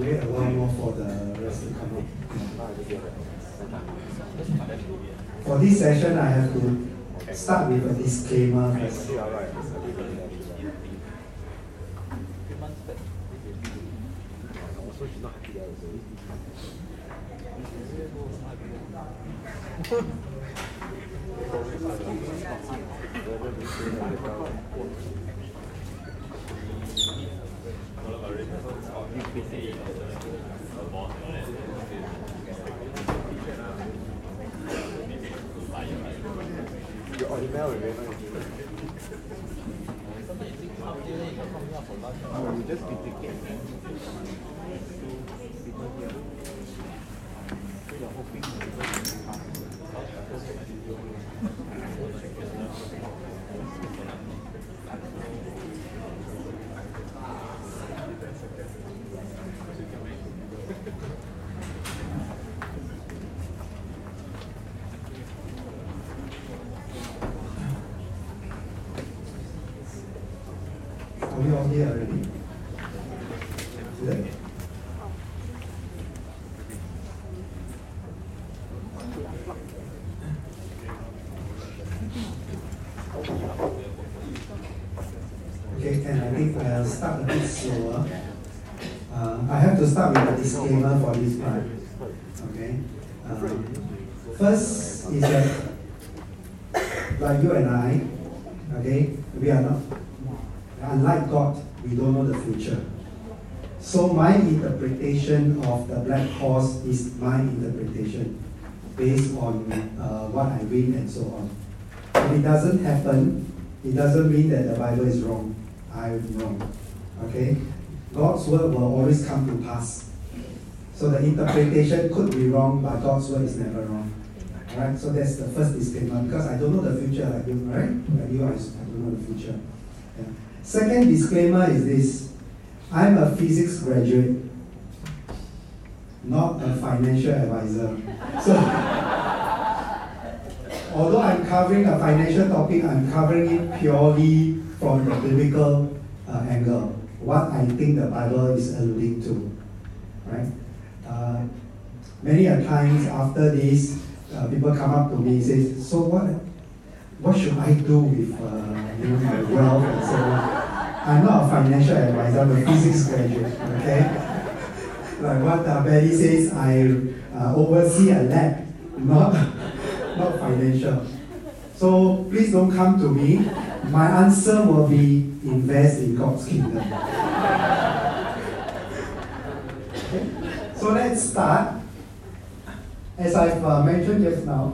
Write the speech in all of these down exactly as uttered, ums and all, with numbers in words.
wait a while more for the rest to come up. For this session, I have to start with a disclaimer first. Are we all here already? Good. Okay, and I think I'll start a bit slower. Uh, I have to start with a disclaimer for this part. Okay. Um, first is that, like you and I, okay, we are not. Unlike God, we don't know the future. So my interpretation of the black horse is my interpretation based on uh, what I read and so on. If it doesn't happen, it doesn't mean that the Bible is wrong. I'm wrong. Okay? God's word will always come to pass. So the interpretation could be wrong, but God's word is never wrong. Alright? So that's the first disclaimer, because I don't know the future like you, right? Like you, I, I don't know the future. Yeah. Second disclaimer is this. I'm a physics graduate, not a financial advisor. So, although I'm covering a financial topic, I'm covering it purely from the biblical uh, angle, what I think the Bible is alluding to. Right? Uh, many a times after this, uh, people come up to me and say, so what, what should I do with uh, you know, my wealth and so on? I'm not a financial advisor, I'm a physics graduate, okay? Like what uh, Betty says, I uh, oversee a lab, not, not financial. So please don't come to me. My answer will be invest in God's kingdom. Okay? So let's start. As I've uh, mentioned just now,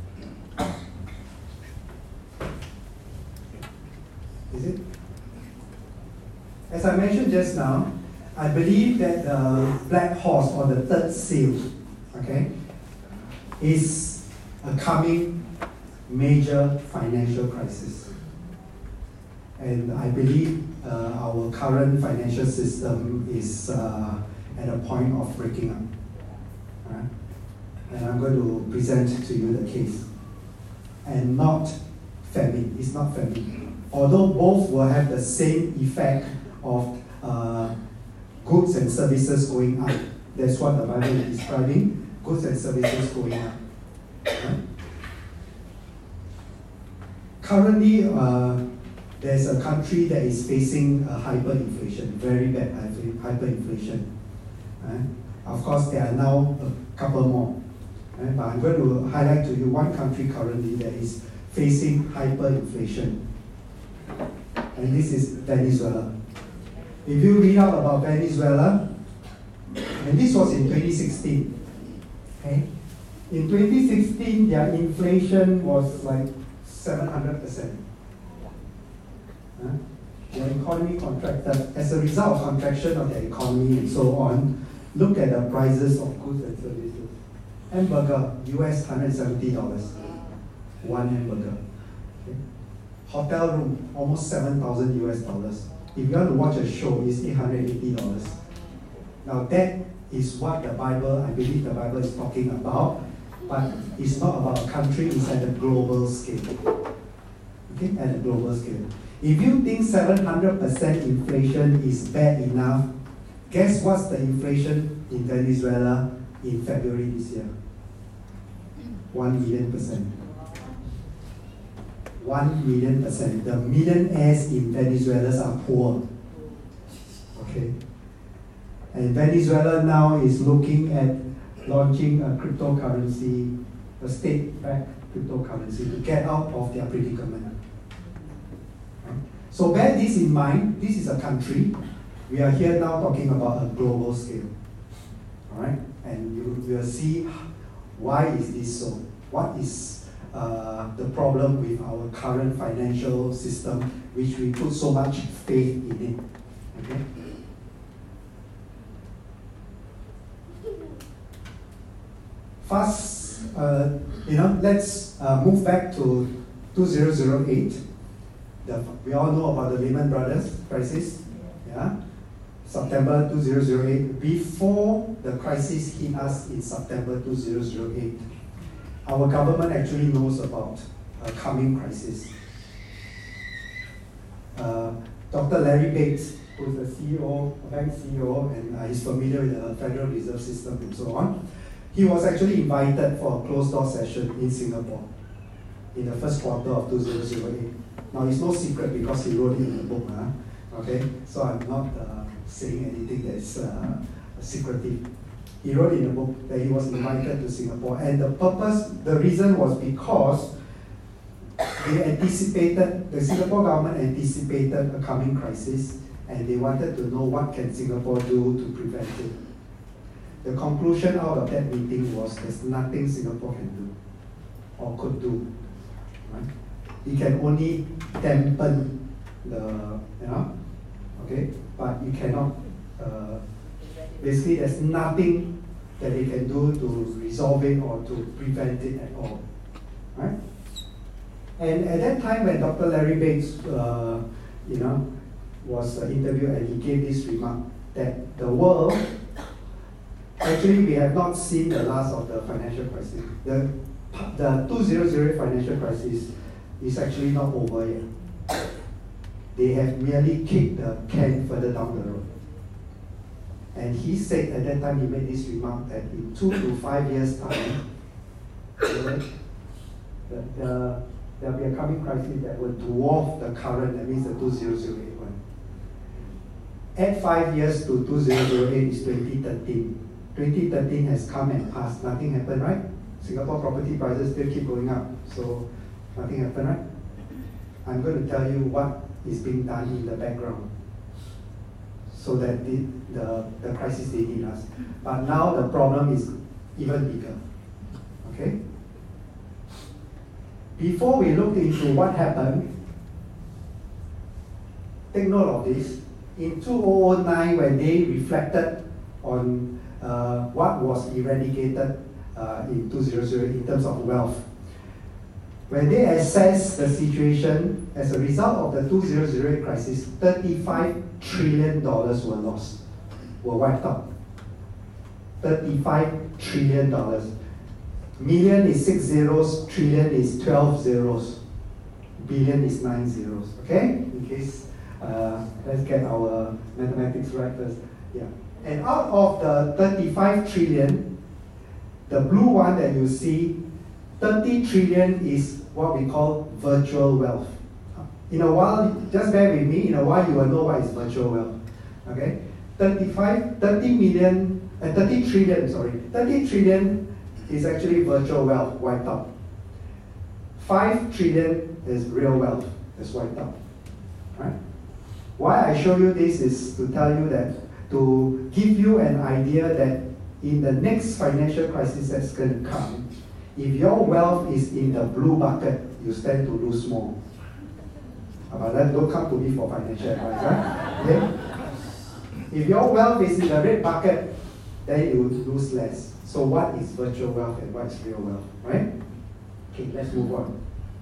is it? As I mentioned just now, I believe that the black horse or the third seal, okay, is a coming major financial crisis. And I believe uh, our current financial system is uh, at a point of breaking up. Right? And I'm going to present to you the case. And not famine, it's not famine. Although both will have the same effect of uh, goods and services going up. That's what the Bible is describing, goods and services going up. Right? Currently, uh, there's a country that is facing a hyperinflation, very bad hyperinflation. Right? Of course, there are now a couple more. Right? But I'm going to highlight to you one country currently that is facing hyperinflation. And this is Venezuela. If you read out about Venezuela, and this was in twenty sixteen, okay? In twenty sixteen, their inflation was like seven hundred percent. Huh? Their economy contracted. As a result of contraction of the economy and so on, look at the prices of goods and services. Hamburger, U S one hundred seventy dollars. One hamburger. Okay? Hotel room, almost seven thousand U S dollars. If you want to watch a show, it's eight hundred eighty dollars. Now that is what the Bible, I believe the Bible is talking about, but it's not about a country, it's at a global scale. Okay, at a global scale. If you think seven hundred percent inflation is bad enough, Guess what's the inflation in Venezuela in February this year? One million percent. One million percent. The millionaires in Venezuela are poor. Okay? And Venezuela now is looking at launching a cryptocurrency, a state-backed cryptocurrency to get out of their predicament. Right? So bear this in mind, this is a country. We are here now talking about a global scale. Alright? And you will see why is this so? What is uh, the problem with our current financial system, which we put so much faith in it? Okay? Fast, uh, you know, let's uh, move back to two thousand eight. The, we all know about the Lehman Brothers crisis. Yeah? September two thousand eight, before the crisis hit us in September two thousand eight, our government actually knows about a coming crisis. Uh, Doctor Larry Bates, who is the C E O, a bank C E O, and uh, he's familiar with the Federal Reserve System and so on, he was actually invited for a closed-door session in Singapore in the first quarter of two thousand eight. Now, it's no secret because he wrote it in the book, huh? Okay? So I'm not uh, saying anything that's uh, secretive. He wrote in the book that he was invited to Singapore, and the purpose, the reason was because they anticipated, the Singapore government anticipated a coming crisis, and they wanted to know what can Singapore do to prevent it. The conclusion out of that meeting was there's nothing Singapore can do or could do. Right? It can only dampen the, you know, okay, but you cannot, uh, basically there's nothing that they can do to resolve it or to prevent it at all. Right? And at that time when Doctor Larry Bates, uh, you know, was uh, interviewed, and he gave this remark that the world, actually we have not seen the last of the financial crisis. The, the two thousand eight financial crisis is actually not over yet. They have merely kicked the can further down the road. And he said at that time, he made this remark that in two to five years' time, the, the, there'll be a coming crisis that will dwarf the current, that means the two thousand eight one. Add five years to two thousand eight is twenty thirteen. twenty thirteen has come and passed, nothing happened, right? Singapore property prices still keep going up, so nothing happened, right? I'm going to tell you what is being done in the background so that the, the, the crisis didn't hit us. But now the problem is even bigger, okay? Before we look into what happened, take note of this. In two thousand nine, when they reflected on uh, what was eradicated uh, in two thousand eight in terms of wealth, when they assessed the situation as a result of the two thousand eight crisis, thirty-five trillion dollars were lost, were wiped out. thirty-five trillion dollars. Million is six zeros, trillion is twelve zeros, billion is nine zeros, okay? In case, uh, let's get our mathematics right first. Yeah. And out of the thirty-five trillion, the blue one that you see, thirty trillion is what we call virtual wealth. In a while, just bear with me, in a while you will know what is virtual wealth. Okay? thirty-five, thirty million, uh, thirty trillion, sorry, thirty trillion is actually virtual wealth wiped out. five trillion is real wealth that's wiped out. Right? Why I show you this is to tell you that, to give you an idea that in the next financial crisis that's going to come, if your wealth is in the blue bucket, you stand to lose more. But then don't come to me for financial advice, right? Okay? If your wealth is in the red bucket, then you lose less. So what is virtual wealth and what is real wealth, right? Okay, let's move on.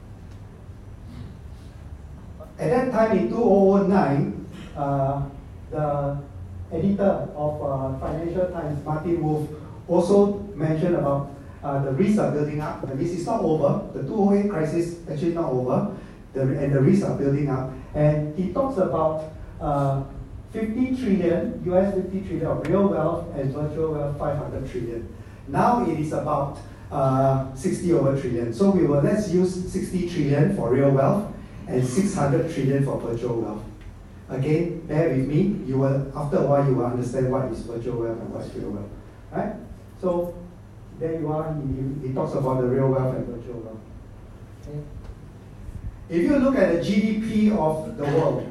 At that time in two thousand nine, uh, the editor of uh, Financial Times, Martin Wolf, also mentioned about uh, the risks are building up. The risk is not over. The two thousand eight crisis actually not over, the, and the risks are building up. And he talks about uh, fifty trillion, U S fifty trillion of real wealth and virtual wealth five hundred trillion. Now it is about uh, sixty over trillion. So we will, let's use sixty trillion for real wealth and six hundred trillion for virtual wealth. Again, bear with me, you will, after a while you will understand what is virtual wealth and what is real wealth. Right? So there you are, he, he talks about the real wealth and virtual wealth. Okay. If you look at the G D P of the world,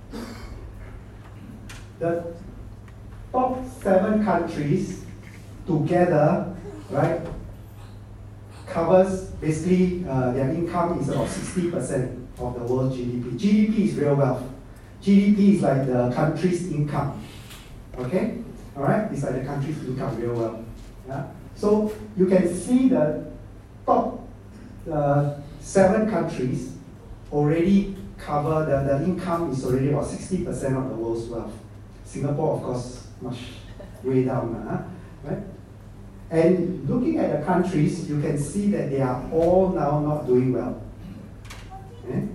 the top seven countries together, right, covers basically uh, their income is about sixty percent of the world G D P. G D P is real wealth. G D P is like the country's income. Okay? Alright? It's like the country's income, real wealth. Yeah? So you can see the top uh, seven countries already cover, the, the income is already about sixty percent of the world's wealth. Singapore, of course, much way down. Huh? Right? And looking at the countries, you can see that they are all now not doing well. Okay?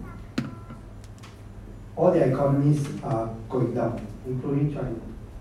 All their economies are going down, including China.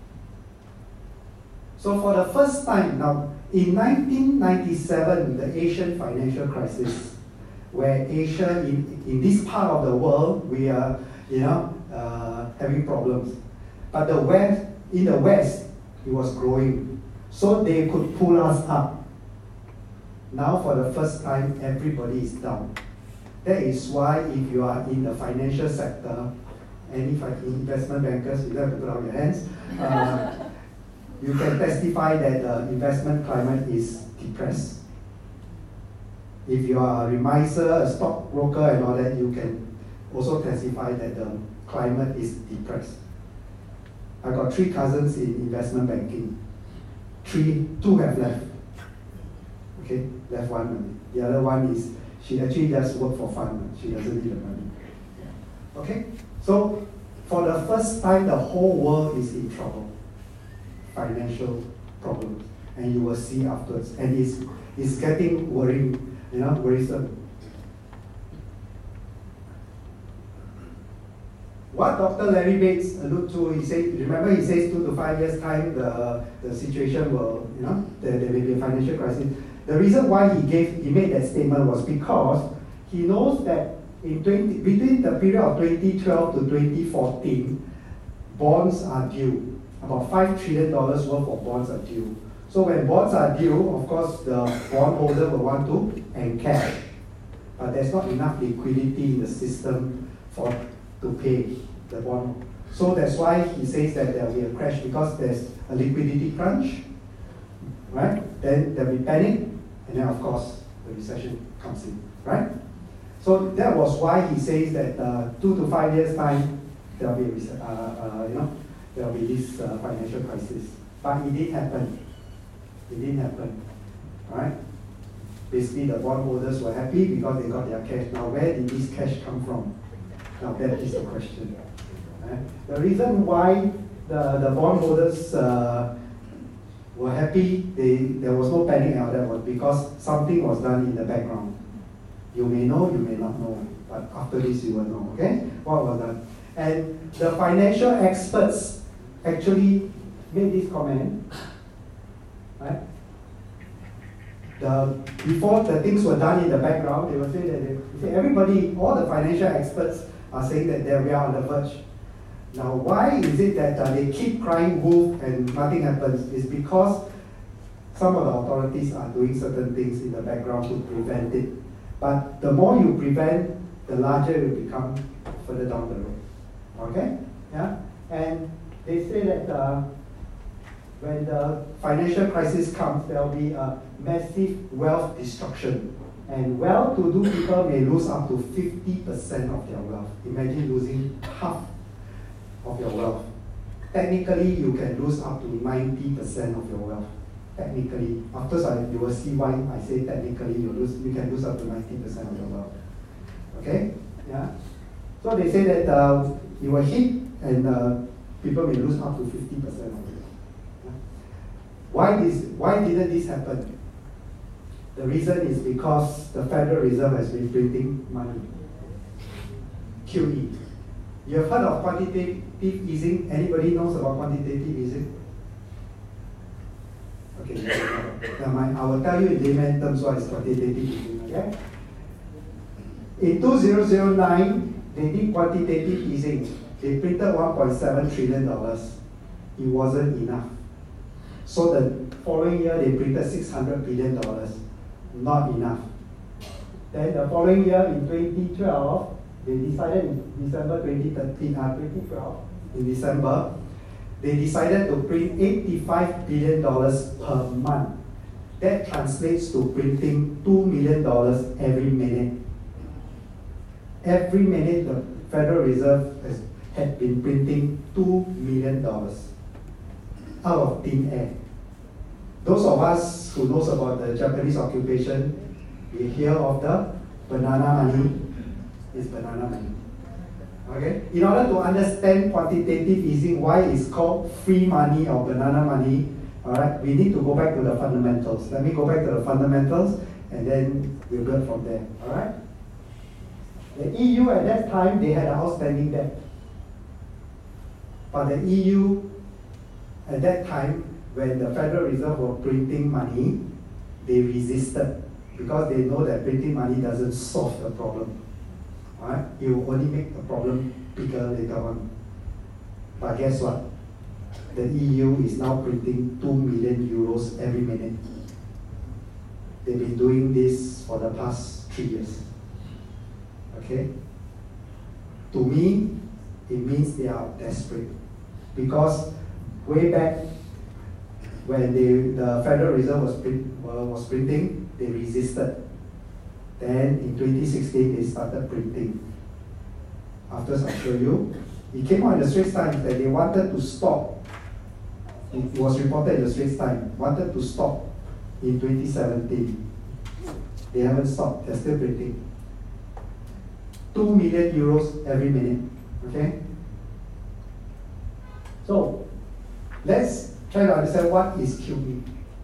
So for the first time, now, in nineteen ninety-seven, the Asian financial crisis, where Asia, in, in this part of the world, we are, you know, uh, having problems. But the West, in the West, it was growing. So they could pull us up. Now for the first time, everybody is down. That is why if you are in the financial sector, any investment bankers, you don't have to put out your hands, uh, you can testify that the investment climate is depressed. If you are a remiser, a stockbroker and all that, you can also testify that the climate is depressed. I got three cousins in investment banking. Three, two have left. Okay, left one. The other one is, she actually just work for fun. She doesn't need the money. Okay, so for the first time, the whole world is in trouble. Financial problems. And you will see afterwards. And it's, it's getting worrying, you know, worrisome. What Doctor Larry Bates alluded to, he said, remember he says two to five years time, the, the situation will, you know, there, there may be a financial crisis. The reason why he gave, he made that statement was because he knows that in twenty, between the period of twenty twelve to twenty fourteen, bonds are due. About five trillion dollars worth of bonds are due. So when bonds are due, of course, the bondholder will want to encash. But there's not enough liquidity in the system for to pay the bond. So that's why he says that there will be a crash, because there's a liquidity crunch, right? Then there'll be panic, and then of course the recession comes in, right? So that was why he says that uh, two to five years time there'll be a, uh, uh, you know, there'll be this uh, financial crisis. But it did happen. It didn't happen, right? Basically, the bondholders were happy because they got their cash. Now, where did this cash come from? Now that is the question. Right? The reason why the, the bondholders uh, were happy, they, there was no panic out there, was because something was done in the background. You may know, you may not know, but after this you will know, okay? What was done? And the financial experts actually made this comment, right? The, before the things were done in the background, they will say that they, they say everybody, all the financial experts are saying that they are on the verge. Now, why is it that uh, they keep crying wolf and nothing happens? It's because some of the authorities are doing certain things in the background to prevent it. But the more you prevent, the larger it will become further down the road. Okay? Yeah? And they say that uh, when the financial crisis comes, there will be a massive wealth destruction. And well-to-do people may lose up to fifty percent of their wealth. Imagine losing half of your wealth. Technically, you can lose up to ninety percent of your wealth. Technically. After I, you will see why I say technically you lose, you can lose up to ninety percent of your wealth. Okay? Yeah? So they say that uh, you will hit and uh, people may lose up to fifty percent of it. Yeah? Why, this, why didn't this happen? The reason is because the Federal Reserve has been printing money. Q E. You have heard of quantitative easing? Anybody knows about quantitative easing? Okay, never mind. I will tell you in layman terms what is quantitative easing, okay? In two thousand nine, they did quantitative easing. They printed one point seven trillion dollars. It wasn't enough. So the following year, they printed six hundred billion dollars. Not enough. Then the following year, in twenty twelve, they decided in December twenty thirteen, uh, twenty twelve, in December, they decided to print eighty-five billion dollars per month. That translates to printing two million dollars every minute. Every minute, the Federal Reserve has, had been printing two million dollars out of thin air. Those of us who knows about the Japanese occupation, we hear of the banana money. It's banana money. Okay? In order to understand quantitative easing, why it's called free money or banana money, all right, we need to go back to the fundamentals. Let me go back to the fundamentals, and then we'll build from there. All right? The E U at that time, they had an outstanding debt. But the E U at that time, when the Federal Reserve were printing money, they resisted because they know that printing money doesn't solve the problem. Right? It will only make the problem bigger later on. But guess what? The E U is now printing two million euros every minute. They've been doing this for the past three years. Okay? To me, it means they are desperate. Because way back when they, the Federal Reserve was, print, was printing, they resisted. Then in twenty sixteen, they started printing. After I show you, it came out in the Straits Times that they wanted to stop. It was reported in the Straits Times, wanted to stop in twenty seventeen. They haven't stopped, they're still printing. Two million euros every minute, okay? So, let's try to understand what is Q E.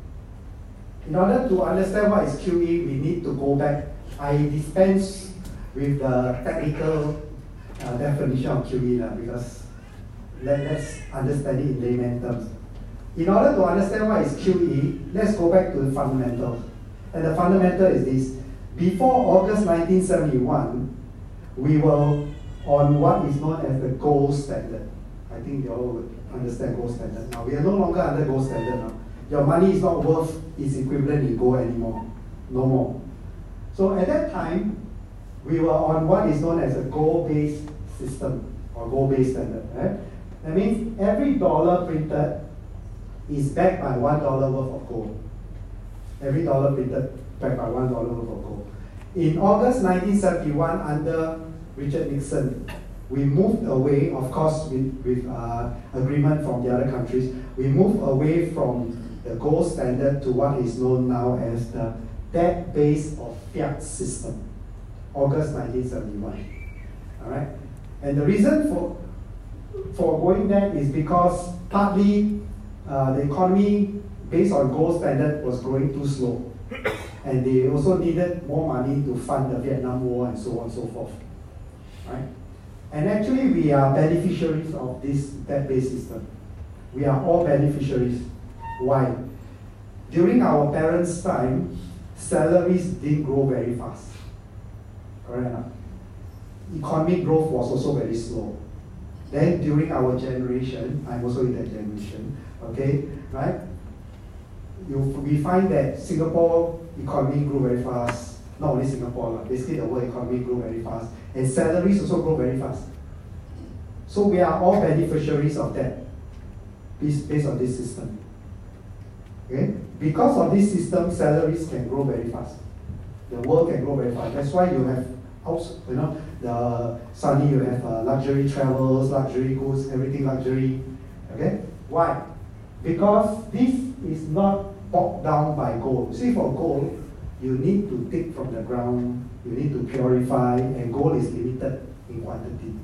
In order to understand what is Q E, we need to go back. I dispense with the technical uh, definition of Q E uh, because let, let's understand it in layman terms. In order to understand what is Q E, let's go back to the fundamentals. And the fundamental is this. Before August nineteen seventy-one, we were on what is known as the gold standard. I think you all would understand gold standard. Now, we are no longer under gold standard now. Your money is not worth its equivalent in gold anymore. No more. So at that time, we were on what is known as a gold-based system or gold-based standard. Right? That means every dollar printed is backed by one dollar worth of gold. Every dollar printed backed by one dollar worth of gold. In August nineteen seventy-one, under Richard Nixon, we moved away, of course, with, with uh, agreement from the other countries, we moved away from the gold standard to what is known now as the debt-based or fiat system. August nineteen seventy-one. All right? And the reason for, for going there is because partly uh, the economy based on gold standard was growing too slow. And they also needed more money to fund the Vietnam War and so on and so forth. Right? And actually, we are beneficiaries of this debt-based system. We are all beneficiaries. Why? During our parents' time, salaries didn't grow very fast. Correct? Economic growth was also very slow. Then during our generation, I'm also in that generation, okay, right? You, we find that Singapore economy grew very fast. Not only Singapore, basically the world economy grew very fast. And salaries also grow very fast. So we are all beneficiaries of that, based on this system. Okay? Because of this system, salaries can grow very fast. The world can grow very fast. That's why you have, you know, the suddenly you have uh, luxury travels, luxury goods, everything luxury. Okay? Why? Because this is not bogged down by gold. See, for gold, you need to dig from the ground, you need to purify, and gold is limited in quantity.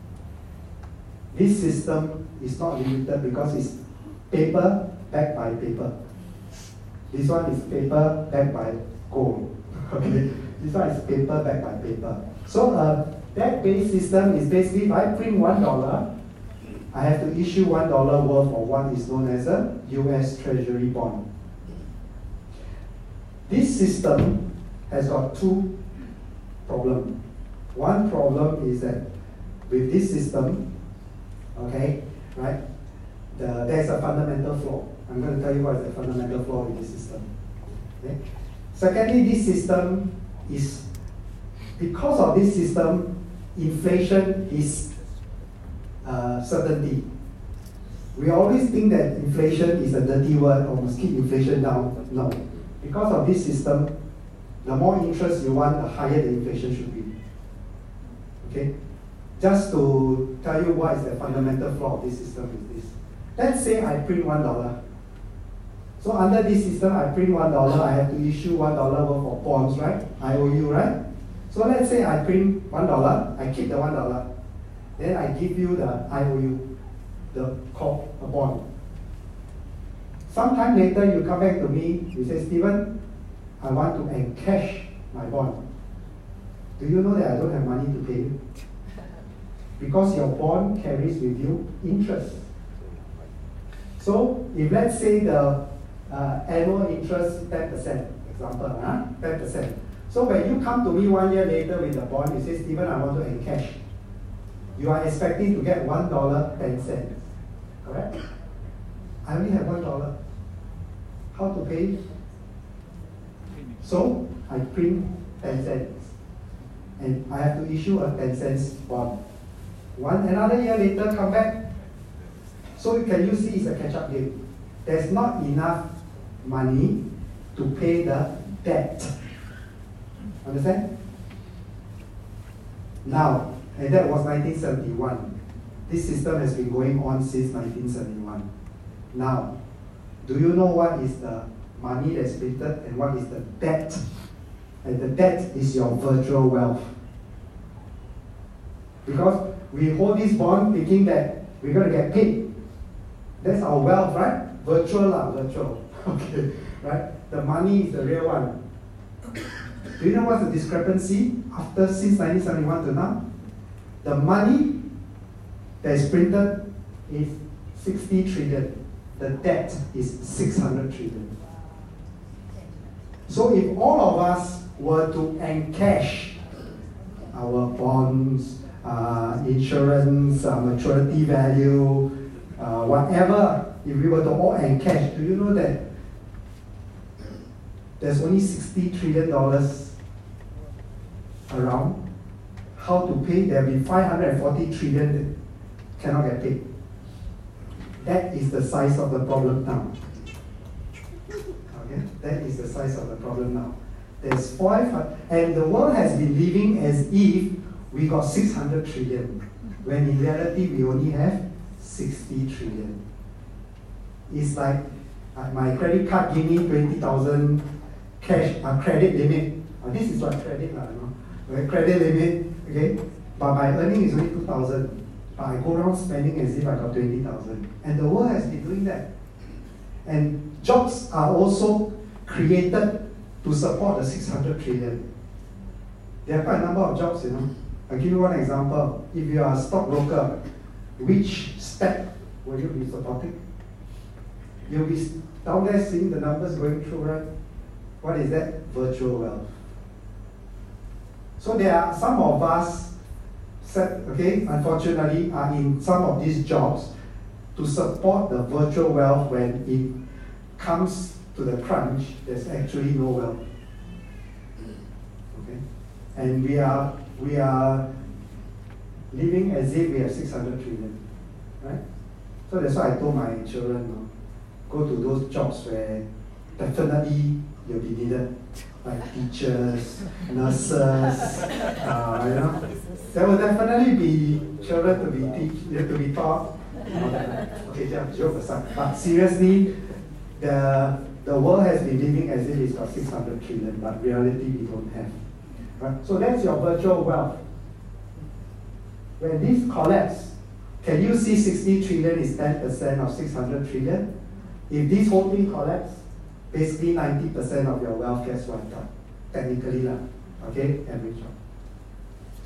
This system is not limited because it's paper backed by paper. This one is paper backed by gold. Okay, this one is paper backed by paper. So uh, that base system is basically, if I print one dollar, I have to issue one dollar worth of what is known as a U S Treasury bond. This system has got two problems. One problem is that with this system, okay, right, the, there's a fundamental flaw. I'm going to tell you what is the fundamental flaw with this system. Okay? Secondly, this system is, because of this system, inflation is uh, certainty. We always think that inflation is a dirty word, or must keep inflation down. No. Because of this system, the more interest you want, the higher the inflation should be. Okay? Just to tell you what is the fundamental flaw of this system is this. Let's say I print one dollar. So under this system, I print one dollar, I have to issue one dollar worth of bonds, right? I O U, right? So let's say I print one dollar, I keep the one dollar. Then I give you the I O U, the call, a bond. Sometime later, you come back to me, you say, Stephen, I want to encash my bond. Do you know that I don't have money to pay you? Because your bond carries with you interest. So if let's say the uh, annual interest ten percent, example, huh? ten percent. So when you come to me one year later with the bond, you say, Stephen, I want to encash. You are expecting to get one dollar ten cents, correct? I only have one dollar. How to pay? So I print ten cents, and I have to issue a ten cents bond. One another year later, come back. So can you see it's a catch-up game? There's not enough money to pay the debt. Understand? Now, and that was nineteen seventy-one. This system has been going on since nineteen seventy-one. Now, do you know what is the money that's printed and what is the debt? And the debt is your virtual wealth. Because we hold this bond thinking that we're going to get paid. That's our wealth, right? Virtual lah, virtual. Okay, right? The money is the real one. Do you know what's the discrepancy after since nineteen seventy-one to now? The money that is printed is sixty trillion. The debt is six hundred trillion. So if all of us were to encash our bonds, uh, insurance, uh, maturity value, uh, whatever, if we were to all encash, do you know that there's only sixty trillion dollars around? How to pay? There will be five hundred forty trillion that cannot get paid. That is the size of the problem now. Okay, that is the size of the problem now. There's five, and the world has been living as if we got six hundred trillion, when in reality we only have sixty trillion. It's like uh, my credit card give me twenty thousand cash uh, credit limit. Uh, this is what credit, uh, you know, credit limit. Okay, but my earning is only two thousand. But I go around spending as if I got twenty thousand. And the world has been doing that. And jobs are also created to support the six hundred trillion. There are quite a number of jobs, you know. I'll give you one example. If you are a stockbroker, which step will you be supporting? You'll be down there seeing the numbers going through, right? What is that? Virtual wealth. So there are some of us, okay, unfortunately, are in some of these jobs to support the virtual wealth when it comes to the crunch, there's actually no wealth. Okay? And we are we are living as if we have six hundred trillion. Right? So that's why I told my children, no, go to those jobs where definitely you'll be needed. Like teachers, nurses, uh, you know. There will definitely be children to be teach, to be taught. Okay, just joke aside. But seriously, the the world has been living as if it's got six hundred trillion, but reality we don't have. Right? So that's your virtual wealth. When this collapse, can you see sixty trillion is ten percent of six hundred trillion? If this whole thing collapses, basically ninety percent of your wealth gets wiped out. Technically, lah. Okay, average out.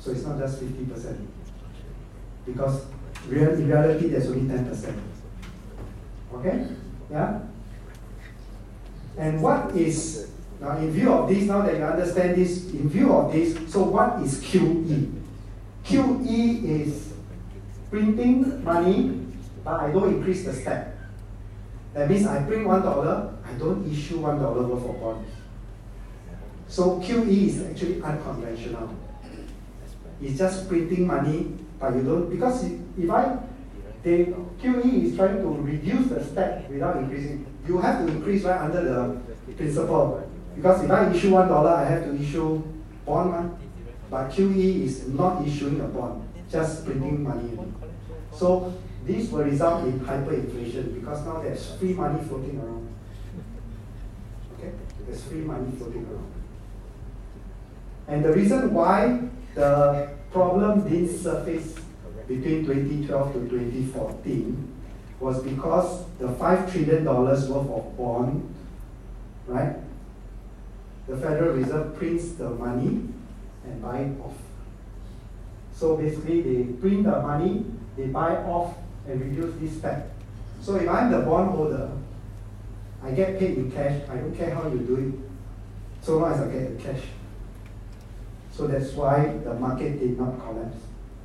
So it's not just fifty percent. Because real, in reality, there's only ten percent. Okay? Yeah? And what is, now in view of this, now that you understand this, in view of this, so what is Q E? Q E is printing money, but I don't increase the stack. That means I print one dollar, I don't issue one dollar worth of bonds. So Q E is actually unconventional. It's just printing money, but you don't, because if I, the Q E is trying to reduce the stack without increasing. You have to increase right under the principle. Because if I issue one dollar, I have to issue bond, man. But Q E is not issuing a bond, just printing money. So this will result in hyperinflation because now there's free money floating around. Okay, there's free money floating around. And the reason why the problem didn't surface between twenty twelve to twenty fourteen was because the five trillion dollars worth of bond, right? The Federal Reserve prints the money and buy it off. So basically they print the money, they buy off and reduce this stack. So if I'm the bondholder, I get paid in cash, I don't care how you do it, so long as I get the cash. So that's why the market did not collapse.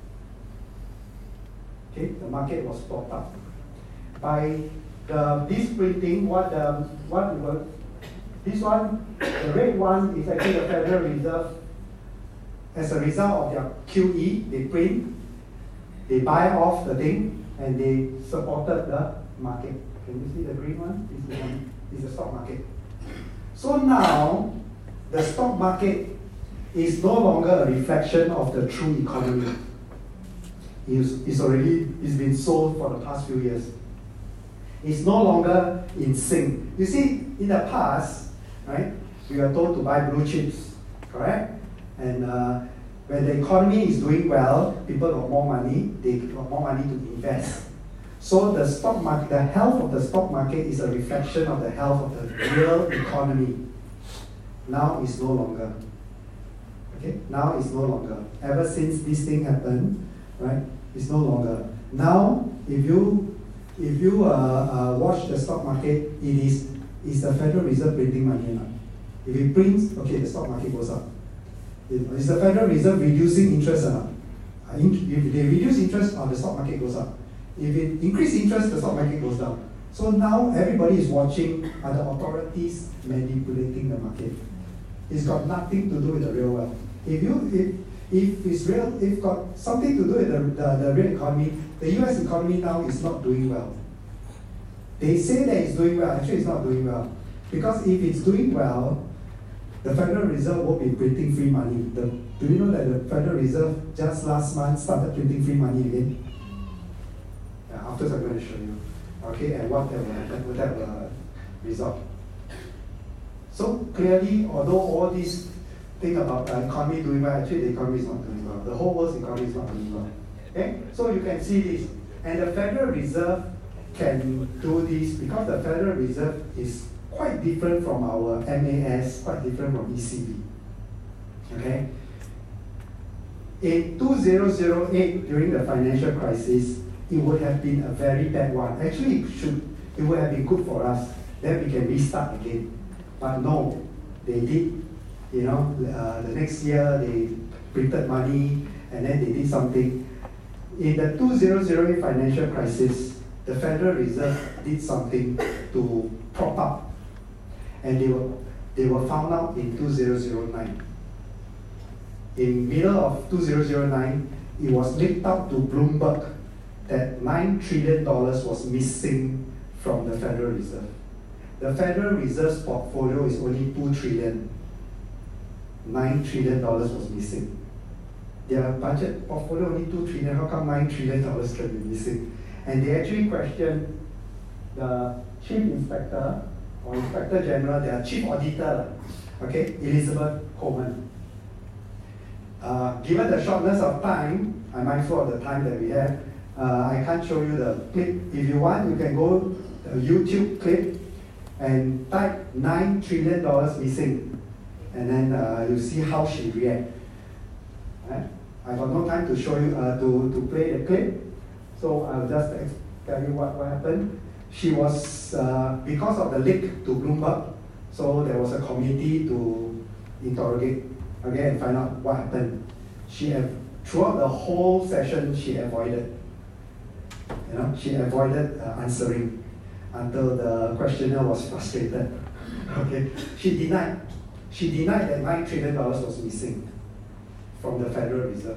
Okay, the market was propped up. By the, this printing, what the, what will, this one, the red one is actually the Federal Reserve. As a result of their Q E, they print, they buy off the thing, and they supported the market. Can you see the green one? This is the, one, this is the stock market. So now, the stock market is no longer a reflection of the true economy. It's, it's already, it's been sold for the past few years. It's no longer in sync. You see, in the past, right, we were told to buy blue chips, correct? And uh, when the economy is doing well, people got more money, they got more money to invest. So the stock market, the health of the stock market is a reflection of the health of the real economy. Now it's no longer. Okay? Now it's no longer. Ever since this thing happened, right, it's no longer. Now, if you if you uh, uh, watch the stock market, it is is the Federal Reserve printing money now. If it prints, okay, the stock market goes up. Is the Federal Reserve reducing interest or not? If they reduce interest, uh, the stock market goes up. If it increase interest, the stock market goes down. So now everybody is watching, are the authorities manipulating the market? It's got nothing to do with the real wealth. If you if if it's real, if got something to do with the, the, the real economy, the U S economy now is not doing well. They say that it's doing well, actually it's not doing well. Because if it's doing well, the Federal Reserve won't be printing free money. The, do you know that the Federal Reserve just last month started printing free money again? Yeah, afterwards I'm going to show you. Okay, and what that will happen, what that will result. So clearly, although all these things about the economy doing well, actually the economy is not doing well. The whole world's economy is not doing well. Okay, so you can see this. And the Federal Reserve can do this because the Federal Reserve is quite different from our M A S, quite different from E C B. Okay? In two thousand eight, during the financial crisis, it would have been a very bad one. Actually, it should, it would have been good for us. Then we can restart again. But no, they did, you know, uh, the next year they printed money and then they did something. In the two thousand eight financial crisis, the Federal Reserve did something to prop up. And they were, they were found out in two thousand nine. In middle of two thousand nine, it was leaked out to Bloomberg that nine trillion dollars was missing from the Federal Reserve. The Federal Reserve's portfolio is only two trillion dollars. nine trillion dollars was missing. Their budget portfolio only two trillion dollars, how come nine trillion dollars can be missing? And they actually questioned the chief inspector, or Inspector General, their chief auditor, okay, Elizabeth Coleman. Uh, given the shortness of time, I'm mindful of the time that we have, uh, I can't show you the clip. If you want, you can go to a YouTube clip and type nine trillion dollars missing, and then uh, you see how she reacts. Right? I got no time to show you, uh, to, to play the clip, so I'll just tell you what, what happened. She was, uh, because of the leak to Bloomberg, so there was a committee to interrogate again and find out what happened. She have, throughout the whole session, she avoided, you know, she avoided uh, answering until the questioner was frustrated. Okay, she denied, she denied that nine trillion dollars was missing from the Federal Reserve.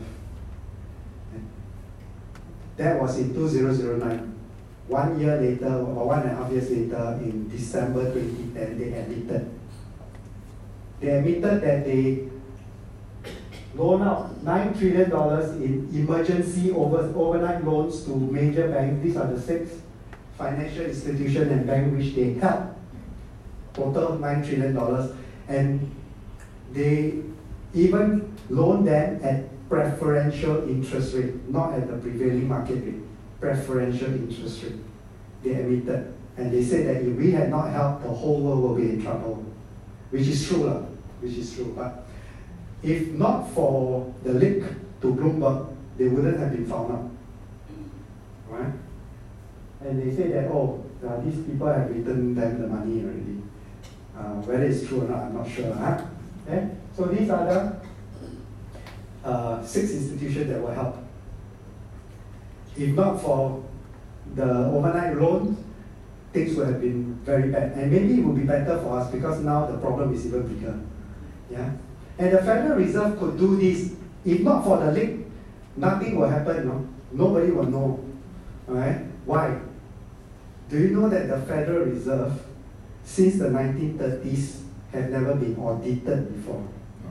That was in two thousand nine. One year later, or one and a half years later, in December twenty ten, they admitted. They admitted that they loaned out nine trillion dollars in emergency over, overnight loans to major banks. These are the six financial institutions and banks which they helped. Total nine trillion dollars. And they even loaned them at preferential interest rate, not at the prevailing market rate. Preferential interest rate. They admitted. And they said that if we had not helped, the whole world will be in trouble. Which is true, lah. Which is true. But if not for the leak to Bloomberg, they wouldn't have been found out. Right? And they say that, oh, uh, these people have returned them the money already. Uh, whether it's true or not, I'm not sure. Huh? Okay? So these are the uh, six institutions that will help. If not for the overnight loans, things would have been very bad. And maybe it would be better for us because now the problem is even bigger. Yeah? And the Federal Reserve could do this. If not for the leak, nothing will happen. No? Nobody will know. Alright? Why? Do you know that the Federal Reserve, since the nineteen thirties, have never been audited before?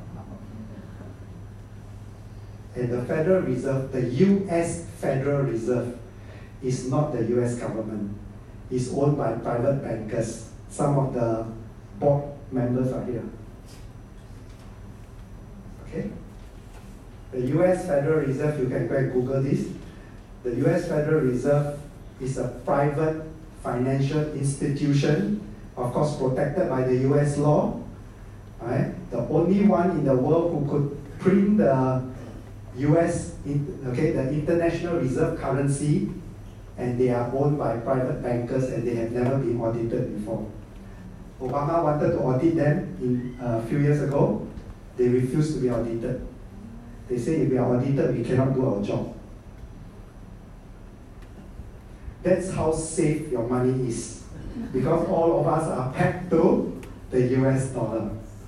And the Federal Reserve, the U S Federal Reserve, is not the U S government. It's owned by private bankers. Some of the board members are here. Okay? The U S Federal Reserve, you can go and Google this. The U S Federal Reserve is a private financial institution, of course protected by the U S law. Right? The only one in the world who could print the U S, okay, the international reserve currency, and they are owned by private bankers and they have never been audited before. Obama wanted to audit them in, uh, a few years ago. They refused to be audited. They say if we are audited, we cannot do our job. That's how safe your money is. Because all of us are pegged to the U S dollar.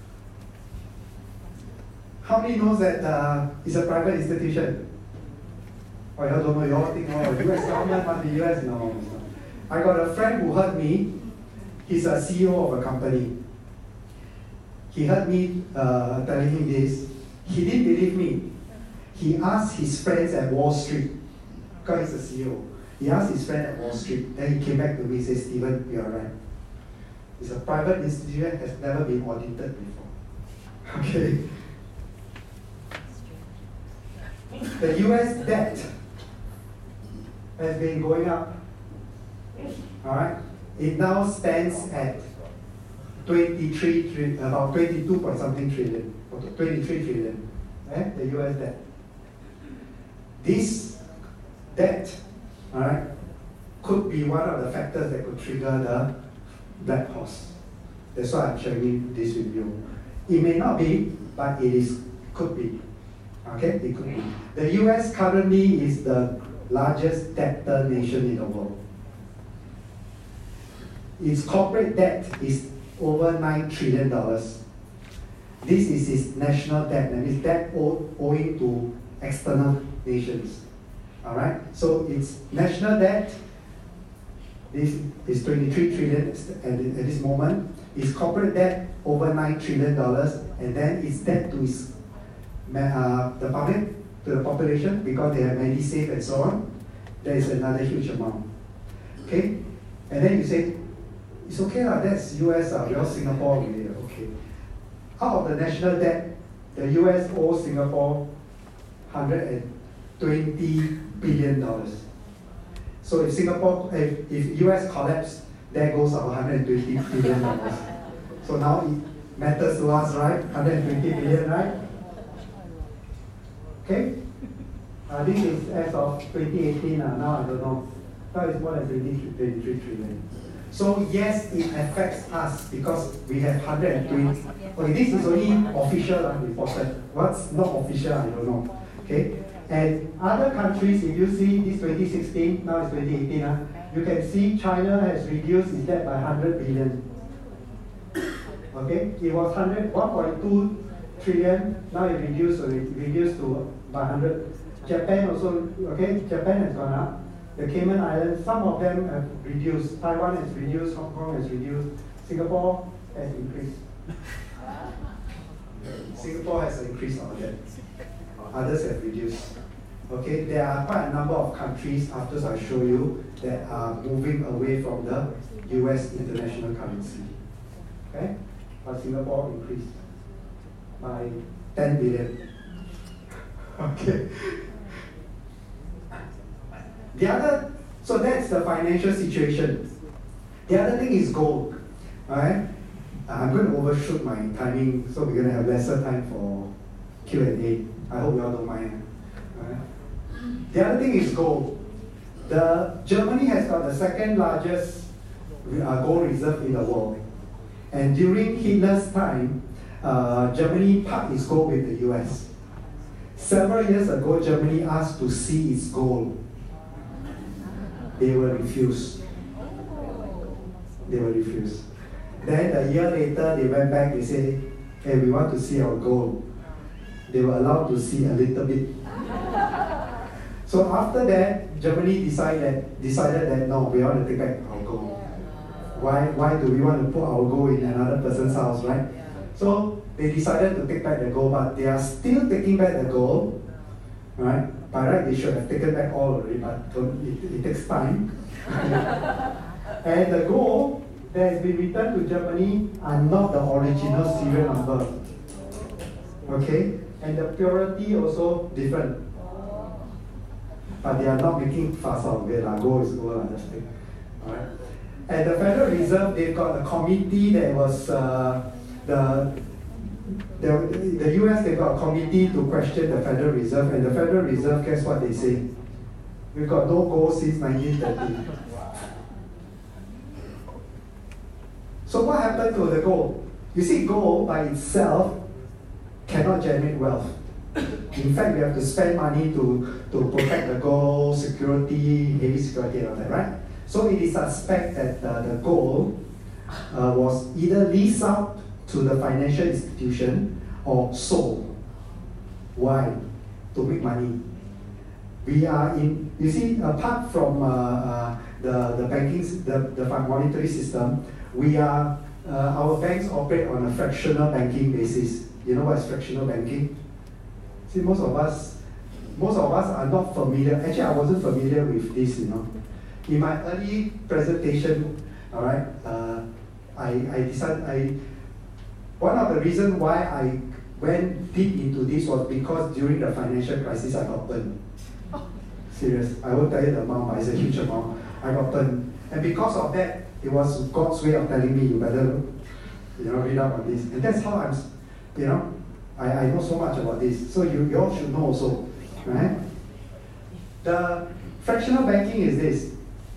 How many knows that uh, it's a private institution? Oh, you all don't know, you all think, oh, U S government must be U S. No, no. I got a friend who heard me. He's a C E O of a company. He heard me uh, telling him this. He didn't believe me. He asked his friends at Wall Street, because he's a C E O. He asked his friend at Wall Street, then he came back to me and said, Stephen, you're right. It's a private institution, has never been audited before. Okay. The U S debt has been going up. Alright? It now stands at twenty-three trillion, about twenty-two point something trillion, or twenty-three trillion. Eh? The U S debt. This debt, alright, could be one of the factors that could trigger the black horse. That's why I'm sharing this with you. It may not be, but it is could be. Okay, it could be. The U S currently is the largest debtor nation in the world. Its corporate debt is over nine trillion dollars. This is its national debt, that is debt owing to external nations. All right, so its national debt, this is twenty-three trillion at, at this moment. Its corporate debt over nine trillion dollars, and then its debt to its uh, the public, to the population, because they have MediSave and so on. There is another huge amount. Okay, and then you say, it's okay lah. That's U S ah. You're Singapore, really okay. Out of the national debt, the U S owes Singapore one hundred twenty billion dollars. So if Singapore, if, if U S collapse, there goes our one hundred twenty billion dollars. So now it matters to us, right? one hundred twenty billion, right? Okay? Uh, this is as of twenty eighteen, uh, now I don't know. Now it's more than twenty-three trillion. So yes, it affects us because we have one hundred twenty. Okay, this is only official uh, reported. What's not official, I don't know. Okay, and other countries, if you see this twenty sixteen, now it's twenty eighteen, uh, you can see China has reduced its debt by one hundred billion. Okay, it was one point two trillion, now it reduced, so it reduced to by one hundred. Japan also, okay, Japan has gone up. The Cayman Islands, some of them have reduced. Taiwan has reduced, Hong Kong has reduced, Singapore has increased. Singapore has increased our debt. Others have reduced. Okay, there are quite a number of countries, after I show you, that are moving away from the U S international currency. Okay, but Singapore increased by ten billion. Okay. The other, so that's the financial situation. The other thing is gold. Alright? I'm going to overshoot my timing, so we're going to have lesser time for Q and A. I hope you all don't mind. Alright? The other thing is gold. The Germany has got the second largest uh, gold reserve in the world. And during Hitler's time, uh, Germany parked its gold with the U S. Several years ago, Germany asked to see its gold. They were refused. They were refused. Then a year later, they went back, they said, hey, we want to see our gold. They were allowed to see a little bit. So after that, Germany decided, decided that no, we want to take back our gold. Why, why do we want to put our gold in another person's house, right? So they decided to take back the gold, but they are still taking back the gold, right? By right, they should have taken back all already, but it, it takes time. And the gold that has been returned to Germany are not the original serial number. Okay? And the purity also different. But they are not making fuss out of it. Like, gold is gold, just think. Alright? At the Federal Reserve, they've got a committee that was uh, the The, the U S, they've got a committee to question the Federal Reserve, and the Federal Reserve, guess what they say? We've got no gold since nineteen thirty. So what happened to the gold? You see, gold by itself cannot generate wealth. In fact, we have to spend money to, to protect the gold, security, heavy security and all that, right? So it is suspect that uh, the gold uh, was either leased out to the financial institution or sold. Why? To make money. We are in, you see, apart from uh, uh, the, the banking, the, the monetary system, we are, uh, our banks operate on a fractional banking basis. You know what is fractional banking? See, most of us, most of us are not familiar. Actually, I wasn't familiar with this, you know. In my early presentation, all right, uh, I, I decided, I, one of the reasons why I went deep into this was because during the financial crisis, I got burned. Serious. I won't tell you the amount, but it's a huge amount. I got burned. And because of that, it was God's way of telling me, you better, you know, read up on this. And that's how I'm, you know, I, I know so much about this. So you, you all should know also, right? The fractional banking is this.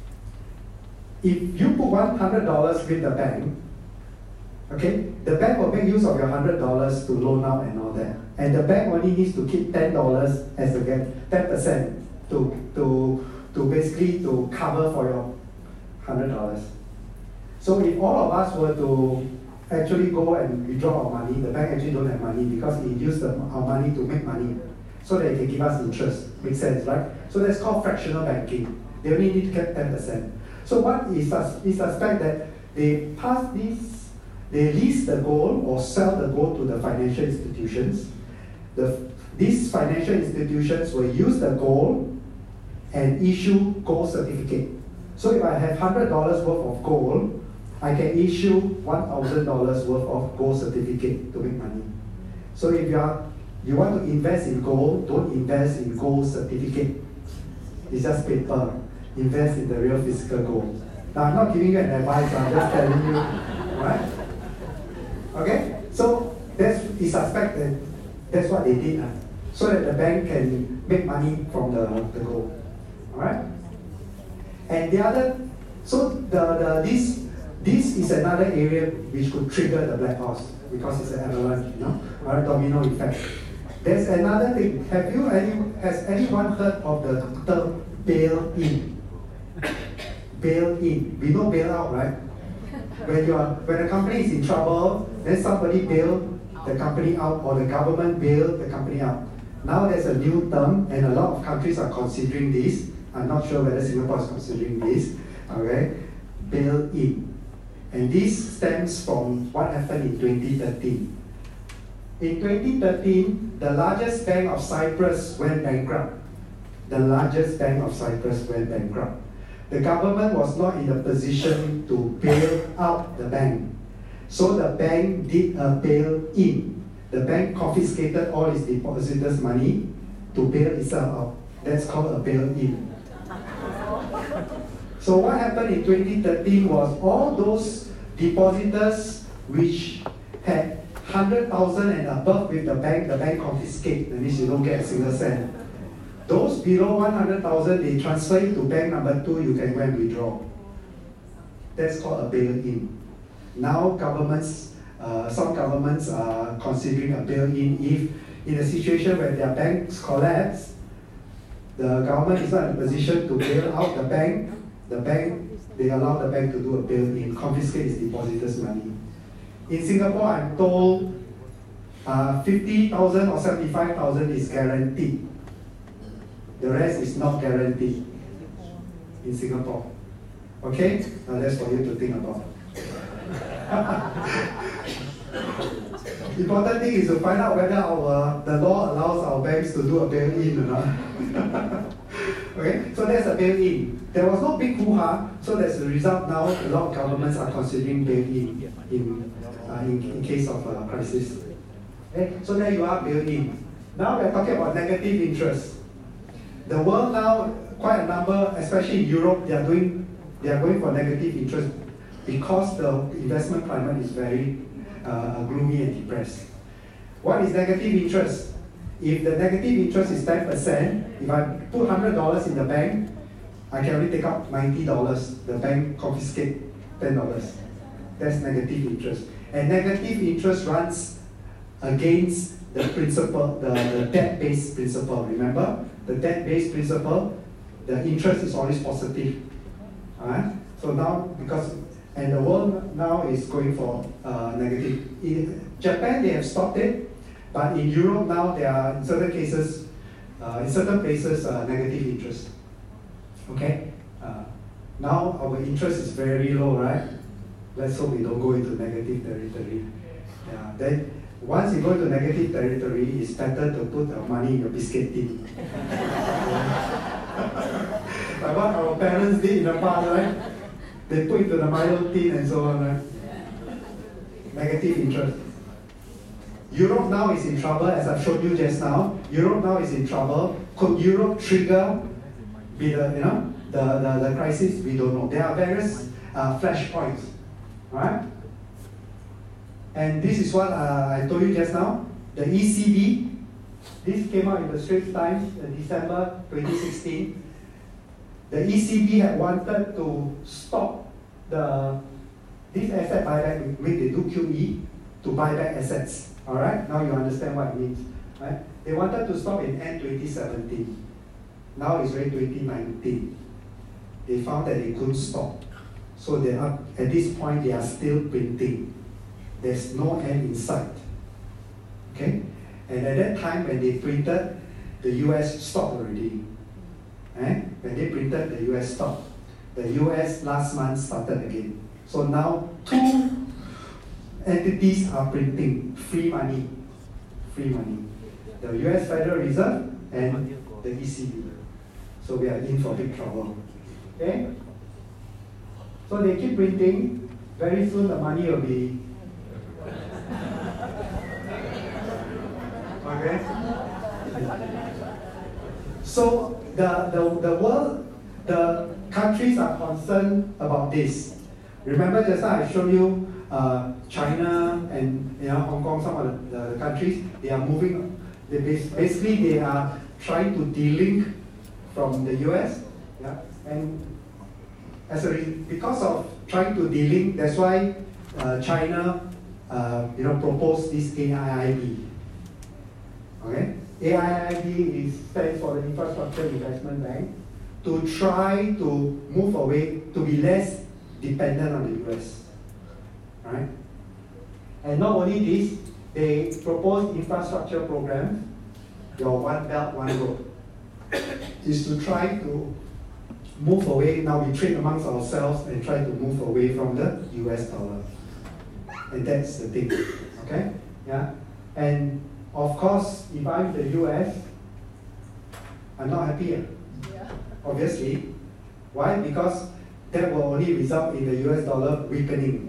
If you put one hundred dollars with the bank, okay, the bank will make use of your one hundred dollars to loan out and all that. And the bank only needs to keep ten dollars as a get, ten percent to, to, to basically to cover for your one hundred dollars. So if all of us were to actually go and withdraw our money, the bank actually don't have money because it used the, our money to make money so that it can give us interest. Makes sense, right? So that's called fractional banking. They only need to get ten percent. So what is we suspect that they pass this, they lease the gold or sell the gold to the financial institutions. The, these financial institutions will use the gold and issue gold certificate. So if I have one hundred dollars worth of gold, I can issue one thousand dollars worth of gold certificate to make money. So if you are you want to invest in gold, don't invest in gold certificate. It's just paper. Invest in the real physical gold. Now I'm not giving you an advice, I'm just telling you, right? Okay? So that's we suspect that that's what they did. Huh? so that the bank can make money from the, the gold. Alright? And the other, so the, the this this is another area which could trigger the black horse because it's an avalanche, you know, or a domino effect. There's another thing. Have you any has anyone heard of the term bail in? Bail in. We know bail out, right? When you are when a company is in trouble, then somebody bail the company out, or the government bail the company out. Now there's a new term, and a lot of countries are considering this. I'm not sure whether Singapore is considering this. Okay, bail in. And this stems from what happened in twenty thirteen. In twenty thirteen, the largest bank of Cyprus went bankrupt. The largest bank of Cyprus went bankrupt. The government was not in a position to bail out the bank. So the bank did a bail-in. The bank confiscated all its depositors' money to bail itself out. That's called a bail-in. So what happened in twenty thirteen was all those depositors which had one hundred thousand and above with the bank, the bank confiscate. That means you don't get a single cent. Those below one hundred thousand, they transfer it to bank number two, you can go and withdraw. That's called a bail-in. Now governments, uh, some governments are considering a bail-in if in a situation where their banks collapse, the government is not in a position to bail out the bank, the bank, they allow the bank to do a bail-in, confiscate its depositors' money. In Singapore, I'm told uh, fifty thousand or seventy-five thousand is guaranteed. The rest is not guaranteed in Singapore. Okay? Now that's for you to think about. Important thing is to find out whether our, the law allows our banks to do a bail-in or not. Okay? So that's a bail-in. There was no big hoo-ha, so that's the result now. A lot of governments are considering bail-in in, uh, in, in case of a crisis. Okay? So there you are, bail-in. Now we're talking about negative interest. The world now, quite a number, especially in Europe, they are doing, they are going for negative interest because the investment climate is very uh, gloomy and depressed. What is negative interest? If the negative interest is ten percent, if I put one hundred dollars in the bank, I can only take out ninety dollars. The bank confiscate ten dollars. That's negative interest. And negative interest runs against the principle, the, the debt-based principle. Remember? The debt-based principle, the interest is always positive. Alright? So now, because, and the world now is going for uh, negative. In Japan, they have stopped it, but in Europe now, there are, in certain cases, uh, in certain places, uh, negative interest. Okay? Uh, now, our interest is very low, right? Let's hope we don't go into negative territory. Yeah, then, once you go into negative territory, it's better to put our money in your biscuit tin. Like what our parents did in the past, right? They put into the Milo tin and so on, right? Negative interest. Europe now is in trouble, as I showed you just now. Europe now is in trouble. Could Europe trigger be the, you know, the, the, the crisis? We don't know. There are various uh, flashpoints, right? And this is what uh, I told you just now. The E C B, this came out in the Straits Times in December twenty sixteen. The E C B had wanted to stop the this asset buyback, when they do Q E, to buy back assets. All right, now you understand what it means. Right? They wanted to stop in end twenty seventeen. Now it's already twenty nineteen. They found that they couldn't stop. So they are, at this point, they are still printing. There's no end in sight. Okay? And at that time, when they printed, the U S stopped already. Eh? When they printed, the U S stopped. The U S last month started again. So now, two entities are printing free money. Free money. The U S Federal Reserve and the E C B. So we are in for big trouble. Okay? So they keep printing. Very soon the money will be okay. So the, the, the world, the countries are concerned about this. Remember just now I showed you uh, China and you know, Hong Kong, some of the, the countries, they are moving They bas basically, they are trying to delink from the U S. Yeah? And as a because of trying to delink, that's why uh, China uh, you know, proposed this A I I B. Okay? A I I B is, stands for the Infrastructure Investment Bank, to try to move away, to be less dependent on the U S. Right? And not only this, they propose infrastructure programs, your One Belt, One Road, is to try to move away. Now we trade amongst ourselves and try to move away from the U S dollar. And that's the thing. Okay? Yeah? And of course, if I'm the U S, I'm not happy. Yeah. Obviously. Why? Because that will only result in the U S dollar weakening.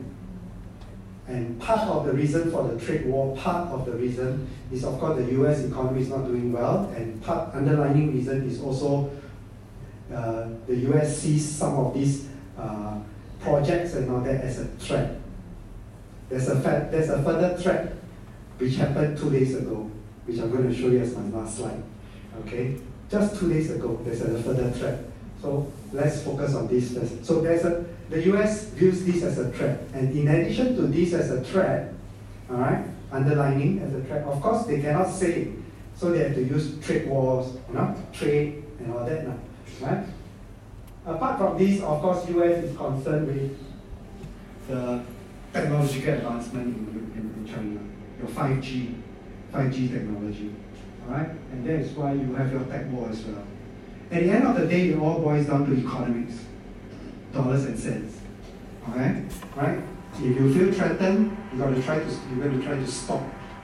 And part of the reason for the trade war, part of the reason is, of course, the U S economy is not doing well, and part underlying reason is also uh, the U S sees some of these uh, projects and all that as a threat. There's a fact, there's a further threat which happened two days ago, which I'm going to show you as my last slide. Okay, just two days ago, there's a further threat. So let's focus on this first. So there's a the U S views this as a threat, and in addition to this as a threat, all right, underlining as a threat, of course they cannot say it, so they have to use trade wars, you know, trade and all that now, right? Apart from this, of course, U S is concerned with the technological advancement in, in, in China, your five G, five G technology, all right, and that is why you have your tech war as well. At the end of the day, it all boils down to economics. Dollars and cents. Okay? Right? If you feel threatened, you got to try to you're going to try to stop.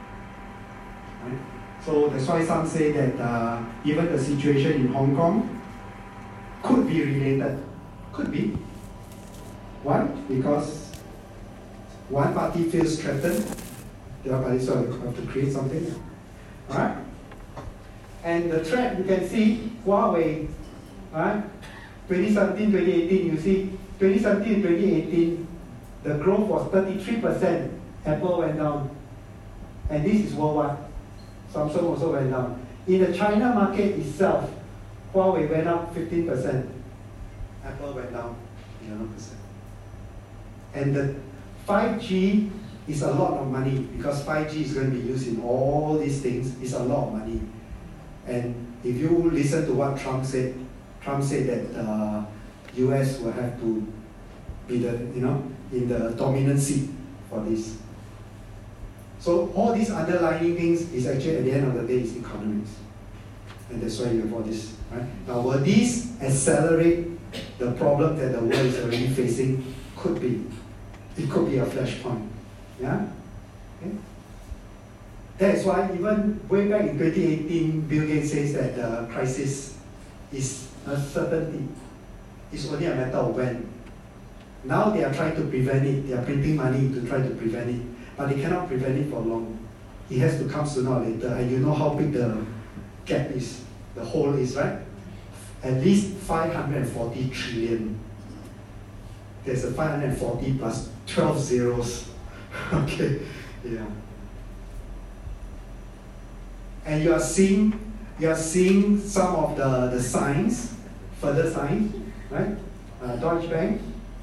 Right? So that's why some say that uh, even the situation in Hong Kong could be related. Could be. Why? Because one party feels threatened, the other party sort of have to create something. Alright? And the threat, you can see Huawei, right? twenty seventeen, twenty eighteen, you see, twenty seventeen and twenty eighteen, the growth was thirty-three percent. Apple went down. And this is worldwide. Samsung also went down. In the China market itself, Huawei went up fifteen percent. Apple went down eleven percent. And the five G is a lot of money, because five G is going to be used in all these things. It's a lot of money. And if you listen to what Trump said, Trump said that uh, U S will have to be the, you know, in the dominant seat for this. So all these underlying things is actually, at the end of the day, is economics. And that's why you have all this, right? Now, will this accelerate the problem that the world is already facing? Could be. It could be a flashpoint. Yeah? Okay? That is why even way back in twenty eighteen, Bill Gates says that the crisis is a certainty. It's only a matter of when. Now they are trying to prevent it. They are printing money to try to prevent it. But they cannot prevent it for long. It has to come sooner or later. And you know how big the gap is, the hole is, right? At least five hundred forty trillion. There's a five hundred forty plus twelve zeros. Okay, yeah. And you are seeing, you are seeing some of the, the signs, further signs, right? Uh, Deutsche Bank.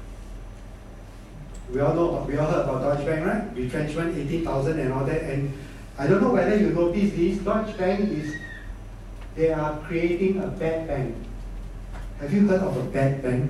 We all know, we all heard about Deutsche Bank, right? Retrenchment, eighteen thousand and all that. And I don't know whether you notice this. Deutsche Bank is, they are creating a bad bank. Have you heard of a bad bank?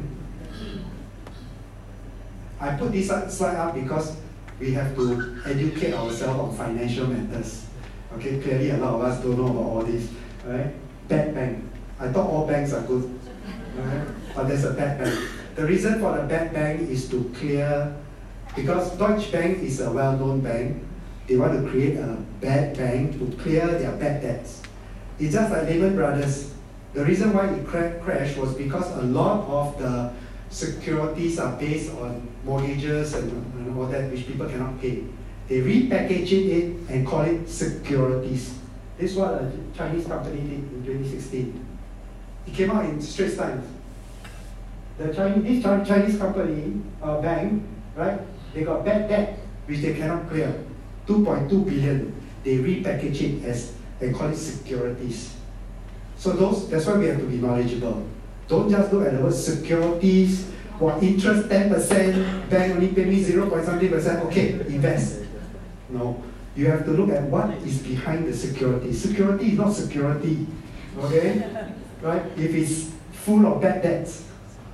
I put this slide up because we have to educate ourselves on financial matters. Okay, clearly a lot of us don't know about all this. Right? Bad bank. I thought all banks are good. Right? But there's a bad bank. The reason for the bad bank is to clear, because Deutsche Bank is a well-known bank, they want to create a bad bank to clear their bad debts. It's just like Lehman Brothers. The reason why it cra crashed was because a lot of the securities are based on mortgages and, and all that, which people cannot pay. They repackaged it and call it securities. This is what a Chinese company did in twenty sixteen. It came out in Straits Times. The Chinese, this Chinese company, uh, bank, right? They got bad debt, which they cannot clear. two point two billion. They repackage it as, and call it securities. So those, that's why we have to be knowledgeable. Don't just look at the word securities, or interest ten percent, bank only pay me zero point something percent, okay, invest. No, you have to look at what is behind the security. Security is not security, okay? Right? If it's full of bad debts.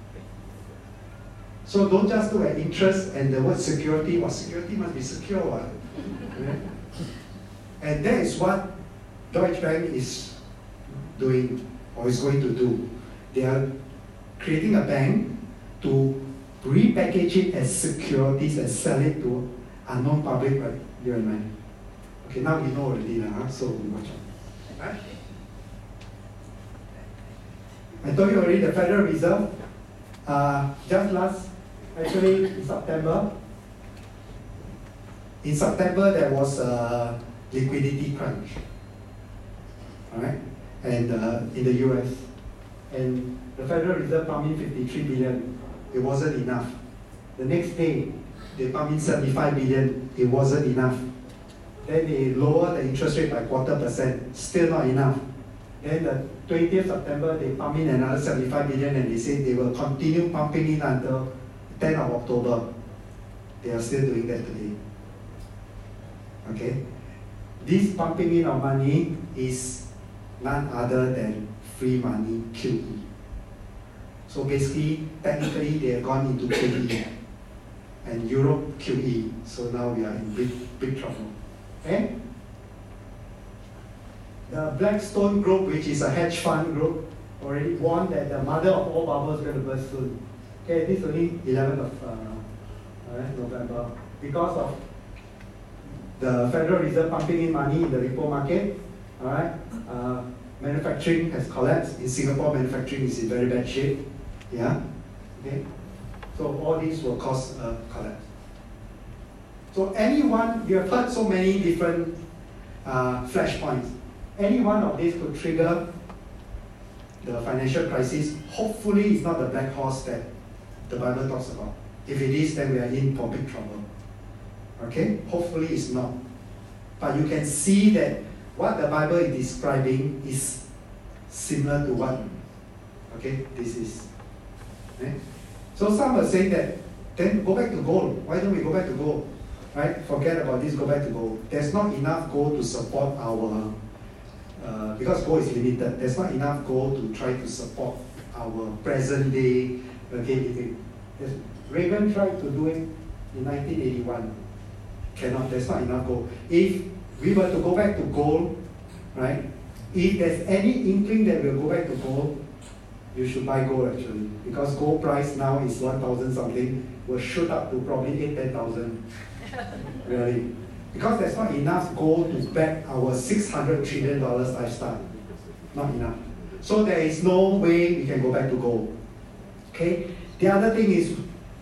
So don't just look at interest and the word security. Well, security must be secure, what? Okay? And that is what Deutsche Bank is doing, or is going to do. They are creating a bank to repackage it as securities and sell it to unknown public, right? You and I. Okay, now we know already, huh? So we watch out. Right? I told you already the Federal Reserve, uh, just last, actually in September, in September there was a liquidity crunch, all right? And uh, in the U S, and the Federal Reserve pumped in fifty-three billion. It wasn't enough. The next day, they pumped in seventy-five billion. It wasn't enough. Then they lowered the interest rate by quarter percent. Still not enough. Then the twentieth September, they pumped in another seventy-five billion, and they said they will continue pumping in until tenth of October. They are still doing that today. Okay? This pumping in of money is none other than free money, Q E. So basically, technically, they have gone into Q E. And Europe, Q E. So now we are in big, big trouble. Okay? The Blackstone Group, which is a hedge fund group, already warned that the mother of all bubbles is going to burst soon. Okay, this is only eleventh of uh, right, November. Because of the Federal Reserve pumping in money in the repo market, all right, uh, manufacturing has collapsed. In Singapore, manufacturing is in very bad shape. Yeah? Okay? So all these will cause a collapse. So anyone, you have heard so many different uh, flashpoints. Any one of these could trigger the financial crisis. Hopefully it's not the black horse that the Bible talks about. If it is, then we are in for big trouble. Okay? Hopefully it's not. But you can see that what the Bible is describing is similar to what, okay, this is. Okay? So some are saying that, then go back to gold. Why don't we go back to gold? Right? Forget about this, go back to gold. There's not enough gold to support our, uh, because gold is limited, there's not enough gold to try to support our present day, okay, living. Reagan tried to do it in nineteen eighty-one. Cannot, there's not enough gold. If we were to go back to gold, right? If there's any inkling that we'll go back to gold, you should buy gold actually. Because gold price now is one thousand something, will shoot up to probably eight, ten thousand. Really. Because there's not enough gold to back our six hundred trillion dollars lifestyle. Not enough. So there is no way we can go back to gold. Okay? The other thing is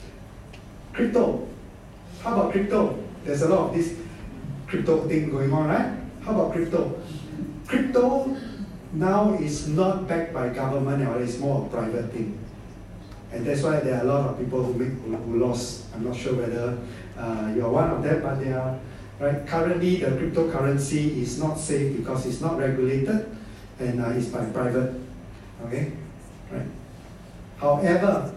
crypto. How about crypto? There's a lot of this crypto thing going on, right? How about crypto? Crypto now is not backed by government, or it's more a private thing. And that's why there are a lot of people who, make, who, who lost. I'm not sure whether uh, you're one of them, but they are, right? Currently, the cryptocurrency is not safe because it's not regulated and uh, it's by private, okay? Right? However,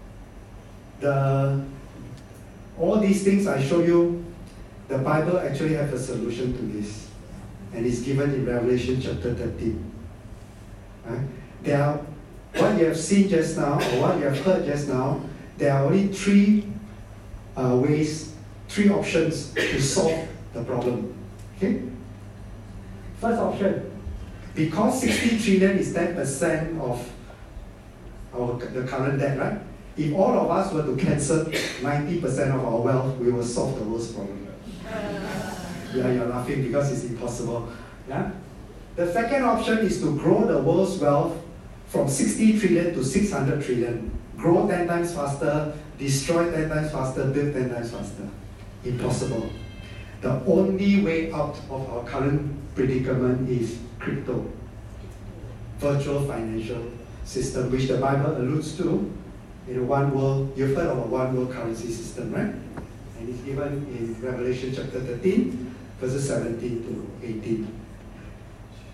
the, all these things I show you, the Bible actually has a solution to this. And it's given in Revelation chapter thirteen. Right? There are, what you have seen just now, or what you have heard just now, there are only three uh, ways, three options to solve the problem. Okay? First option, because sixty trillion is ten percent of our, the current debt, right? If all of us were to cancel ninety percent of our wealth, we will solve the world's problem. Yeah, you're laughing because it's impossible. Yeah? The second option is to grow the world's wealth from sixty trillion to six hundred trillion. Grow ten times faster, destroy ten times faster, build ten times faster. Impossible. The only way out of our current predicament is crypto. Virtual financial system, which the Bible alludes to in a one world, you've heard of a one world currency system, right? And it's given in Revelation chapter thirteen, verses seventeen to eighteen.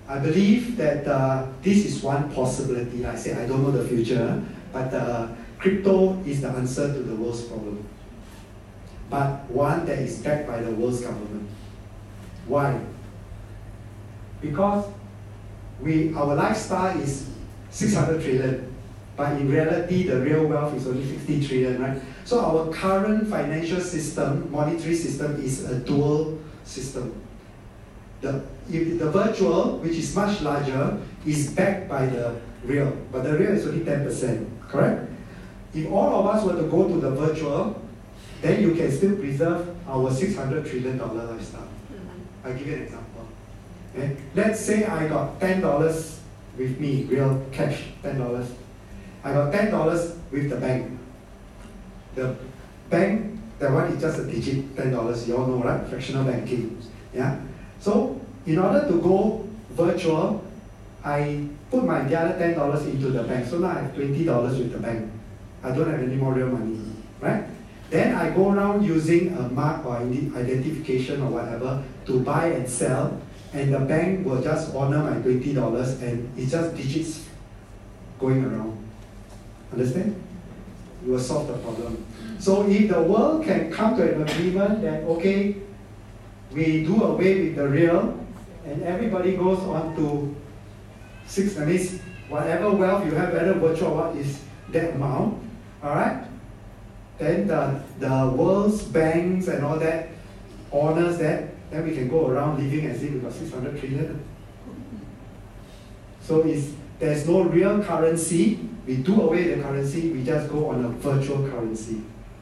I believe that uh, this is one possibility. Like I say, I don't know the future, but uh, crypto is the answer to the world's problem. But one that is backed by the world's government. Why? Because we, our lifestyle is six hundred trillion, but in reality, the real wealth is only sixty trillion, right? So our current financial system, monetary system, is a dual system. The, if the virtual, which is much larger, is backed by the real, but the real is only ten percent, correct? If all of us were to go to the virtual, then you can still preserve our six hundred trillion dollar lifestyle. I'll give you an example. Okay? Let's say I got ten dollars with me, real cash, ten dollars. I got ten dollars with the bank. The bank, that one is just a digit, ten dollars, you all know, right? Fractional banking. Yeah? So, in order to go virtual, I put my the other ten dollars into the bank. So now I have twenty dollars with the bank. I don't have any more real money, right? Then I go around using a mark or identification or whatever to buy and sell, and the bank will just honor my twenty dollars, and it's just digits going around. Understand? You will solve the problem. So if the world can come to an agreement that, okay, we do away with the real, and everybody goes on to six, that means whatever wealth you have, whether virtual or what, is that amount, all right? Then the, the world's banks and all that honors that, then we can go around living as if we got six hundred trillion. So it's, there's no real currency. We do away the currency, we just go on a virtual currency.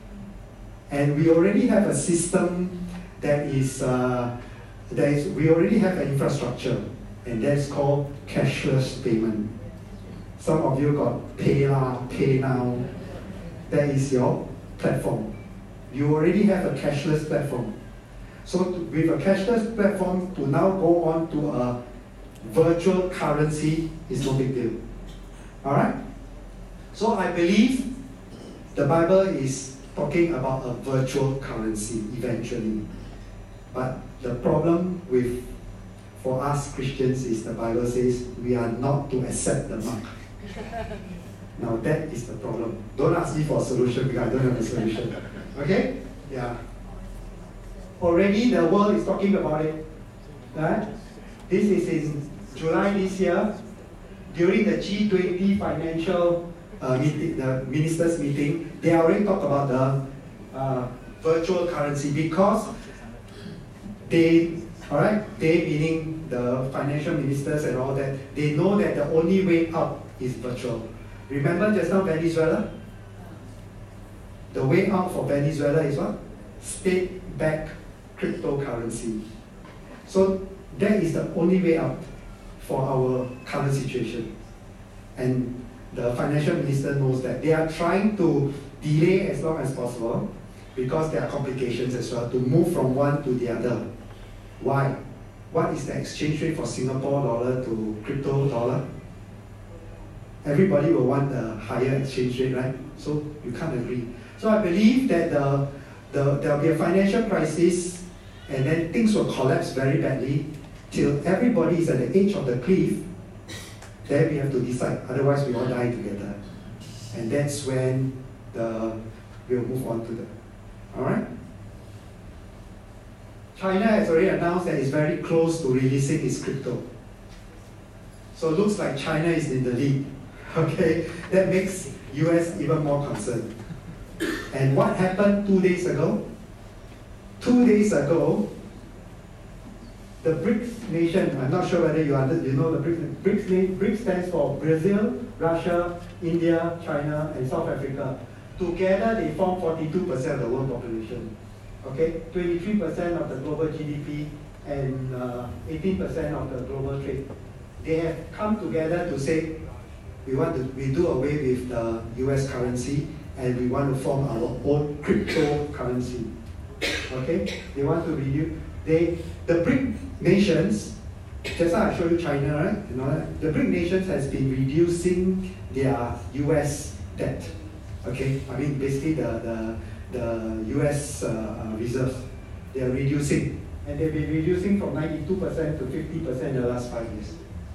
And we already have a system that is, uh, that is we already have an infrastructure, and that's called cashless payment. Some of you got PayLah, PayNow. That is your platform. You already have a cashless platform. So to, with a cashless platform, to now go on to a virtual currency is no big deal. All right? So I believe the Bible is talking about a virtual currency eventually. But the problem with, for us Christians, is the Bible says we are not to accept the mark. Now that is the problem. Don't ask me for a solution because I don't have a solution. Okay? Yeah. Already the world is talking about it. Right? This is in July this year, during the G twenty financial uh, meeting, the ministers meeting, they already talked about the uh, virtual currency because they, all right, they meaning the financial ministers and all that, they know that the only way out is virtual. Remember just now Venezuela? The way out for Venezuela is what? State-backed cryptocurrency. So that is the only way out for our current situation. And the financial minister knows that. They are trying to delay as long as possible because there are complications as well to move from one to the other. Why? What is the exchange rate for Singapore dollar to crypto dollar? Everybody will want a higher exchange rate, right? So you can't agree. So I believe that the, the, there will be a financial crisis, and then things will collapse very badly till everybody is at the edge of the cliff. Then we have to decide, otherwise we all die together. And that's when the, we'll move on to the, all right? China has already announced that it's very close to releasing its crypto. So it looks like China is in the lead. Okay, that makes U S even more concerned. And what happened two days ago? Two days ago, the BRICS nation, I'm not sure whether you, under, you know the BRICS, BRICS, BRICS stands for Brazil, Russia, India, China, and South Africa. Together they form forty-two percent of the world population. Okay, twenty-three percent of the global G D P and uh, eighteen percent of the global trade. They have come together to say, we want to we do away with the U S currency and we want to form our own cryptocurrency. Okay? They want to reduce. They the BRIC nations, just like I showed you China, right? You know, the BRIC nations has been reducing their U S debt. Okay? I mean basically the the, the U S uh, reserves. They are reducing. And they've been reducing from ninety-two percent to fifty percent in the last five years.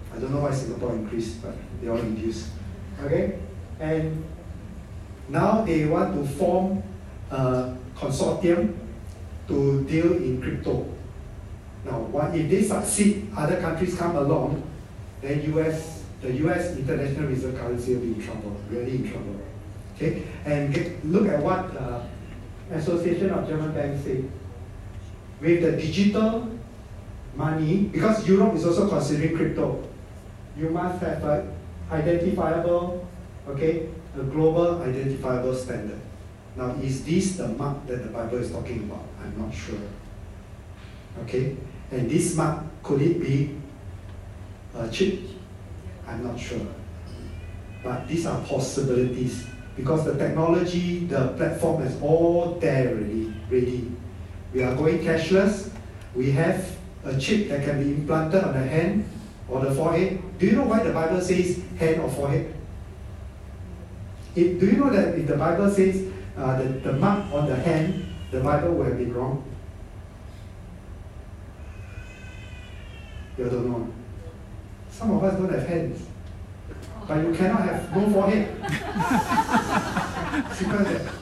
I don't know why Singapore increased, but they all reduced. Okay? And now they want to form a consortium to deal in crypto. Now, what if they succeed, other countries come along, then U S, the U S International Reserve Currency will be in trouble, really in trouble. Okay? And get, look at what the Association of German Banks say. With the digital money, because Europe is also considering crypto, you must have an identifiable, okay, a global identifiable standard. Now, is this the mark that the Bible is talking about? I'm not sure. Okay? And this mark, could it be a chip? I'm not sure. But these are possibilities because the technology, the platform is all there already, ready. We are going cashless. We have a chip that can be implanted on the hand or the forehead. Do you know why the Bible says hand or forehead? If, do you know that if the Bible says uh, the, the mark on the hand, the Bible would have been wrong? You don't know. Some of us don't have hands. But you cannot have no forehead. Simple as that.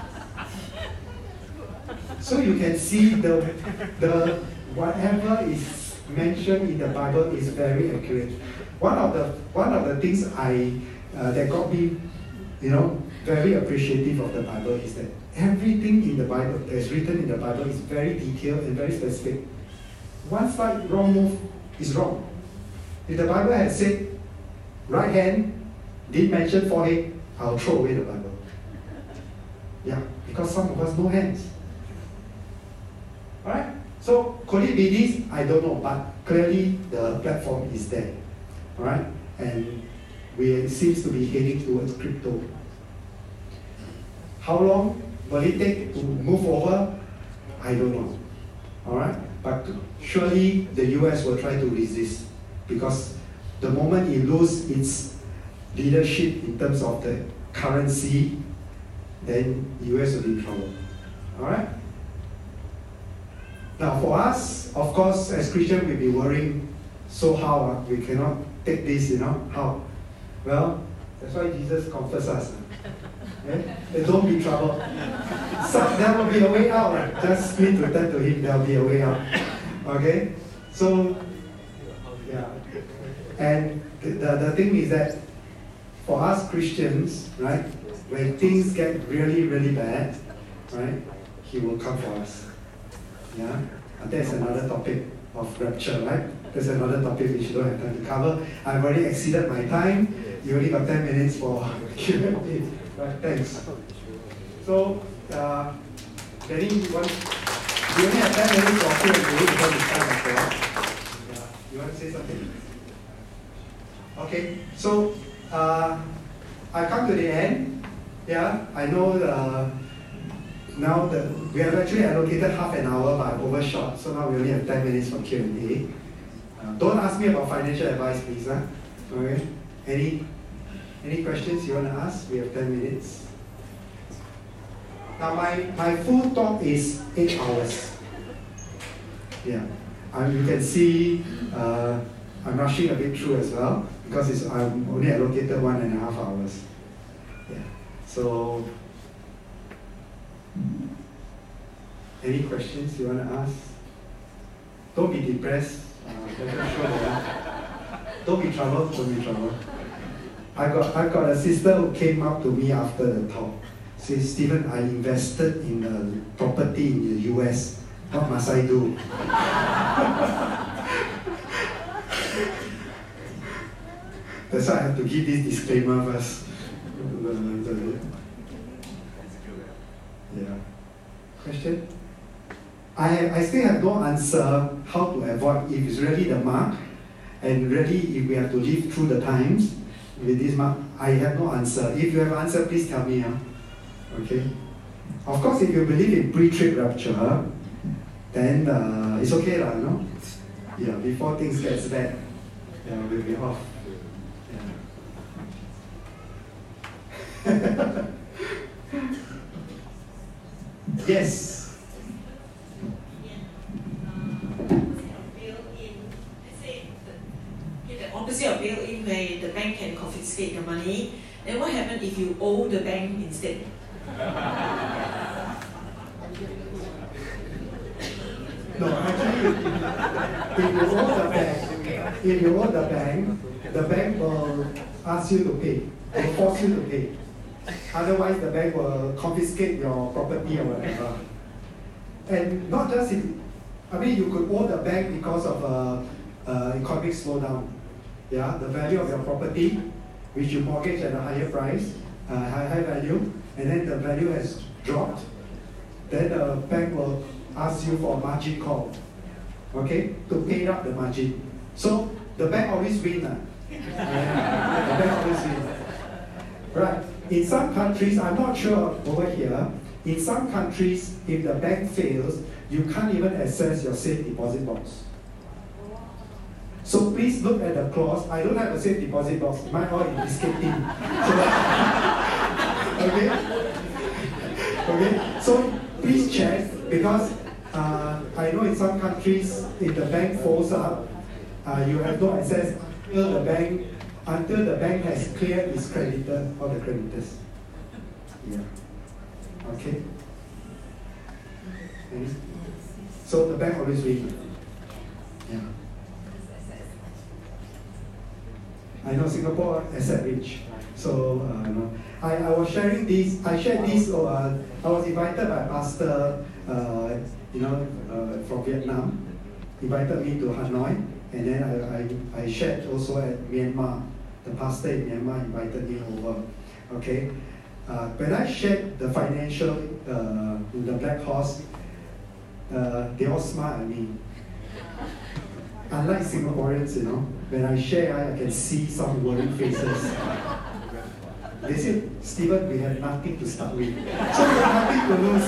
So you can see the, the whatever is mentioned in the Bible is very accurate. One of the one of the things I uh, that got me, you know, very appreciative of the Bible is that everything in the Bible that is written in the Bible is very detailed and very specific. One slight wrong move is wrong. If the Bible had said right hand, didn't mention forehead, I'll throw away the Bible. Yeah, because some of us no hands. Alright? So could it be this? I don't know, but clearly the platform is there. Alright? And we it seems to be heading towards crypto. How long will it take to move over? I don't know. Alright? But surely the U S will try to resist because the moment it loses its leadership in terms of the currency, then U S will be in trouble. Alright? Now for us, of course, as Christians, we'll be worrying, so how? Uh, we cannot take this, you know, how? Well, that's why Jesus comforts us. Uh, yeah? Don't be troubled. So there will be a way out. Right? Just need to turn to Him, there will be a way out. Okay? So, yeah. And the, the, the thing is that for us Christians, right, when things get really, really bad, right, He will come for us. Yeah, and that's another topic of rapture, right? That's another topic which you don't have time to cover. I've already exceeded my time. You only got ten minutes for Q and A. Right, thanks. So, uh, Danny, you want, you only have ten minutes for Q and A because it's time after all. Yeah, you want to say something? Okay, so uh, I come to the end. Yeah, I know the. Now the, we have actually allocated half an hour, but I've overshot, so now we only have ten minutes for Q and A. Uh, don't ask me about financial advice, please. Huh? Okay. Any, any questions you want to ask? We have ten minutes. Now my, my full talk is eight hours. Yeah. Um, you can see uh, I'm rushing a bit through as well, because it's, I'm only allocated one and a half hours. Yeah. So, any questions you want to ask? Don't be depressed. Uh, don't be troubled. Don't be troubled. I got I got a sister who came up to me after the talk. Says, Stephen, I invested in a property in the U S. What must I do? That's why I have to give this disclaimer first. Yeah. Question? I, I still have no answer how to avoid if it's really the mark, and really if we have to live through the times with this mark. I have no answer. If you have an answer, please tell me. Huh? Okay? Of course, if you believe in pre-trib rapture, then uh, it's okay, lah, you know? Yeah, before things get bad, yeah, we'll be off. Yeah. Yes. opposite of bail-in, where the bank can confiscate your money, then what happens if you owe the bank instead? No, actually, if you owe the bank, if you owe the bank, the bank will ask you to pay, will force you to pay. Otherwise, the bank will confiscate your property or whatever. And not just in, I mean, you could owe the bank because of a, a economic slowdown. Yeah, the value of your property, which you mortgage at a higher price, uh, high, high value, and then the value has dropped. Then the bank will ask you for a margin call, okay, to pay up the margin. So the bank always wins. Uh. Yeah, the bank always wins. Right. In some countries, I'm not sure over here, in some countries, if the bank fails, you can't even access your safe deposit box. So please look at the clause. I don't have a safe deposit box. Mine all in biscuit tin. So, okay? Okay? So please check, because uh, I know in some countries, if the bank falls up, uh, you have no access until the bank until the bank has cleared its creditor or the creditors. Yeah. Okay? Okay? So the bank always wins. Yeah. I know Singapore asset rich. So uh, no. I, I was sharing this, I shared this, uh, I was invited by a pastor, uh, you know, uh, from Vietnam, invited me to Hanoi, and then I, I, I shared also at Myanmar. The pastor in Myanmar invited me over. Okay, uh, when I shared the financial, uh, the Black Horse, uh, they all smiled at me. Unlike Singaporeans, you know, when I share, I can see some worried faces. They said, Stephen, we have nothing to start with, so we have nothing to lose.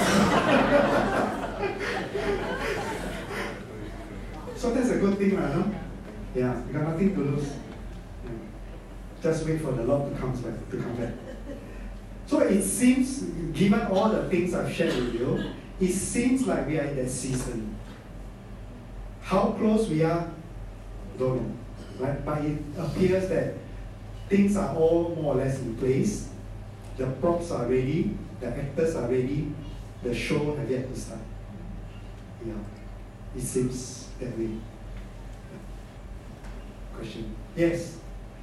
So that's a good thing, right? No? Yeah, we got nothing to lose. Just wait for the Lord to come back. To come back. So it seems, given all the things I've shared with you, it seems like we are in that season. How close we are, don't know, right? But it appears that things are all more or less in place. The props are ready, the actors are ready, the show has yet to start. Yeah, it seems that way. Yeah. Question? Yes.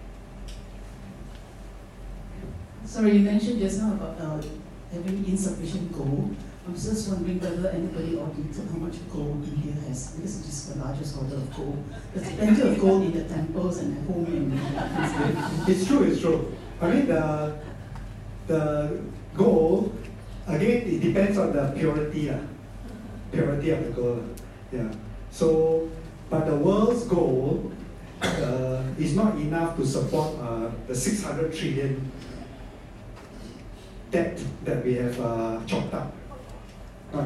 Sorry, you mentioned just now about uh, having insufficient gold. I'm just wondering whether anybody audited how much gold India has, because it is the largest holder of gold. There's plenty of gold in the temples and at home. And it's true, it's true. I mean, the, the gold, again, it depends on the purity, uh, purity of the gold. Yeah. So, but the world's gold uh, is not enough to support uh, the six hundred trillion debt that we have uh, chalked up. Right.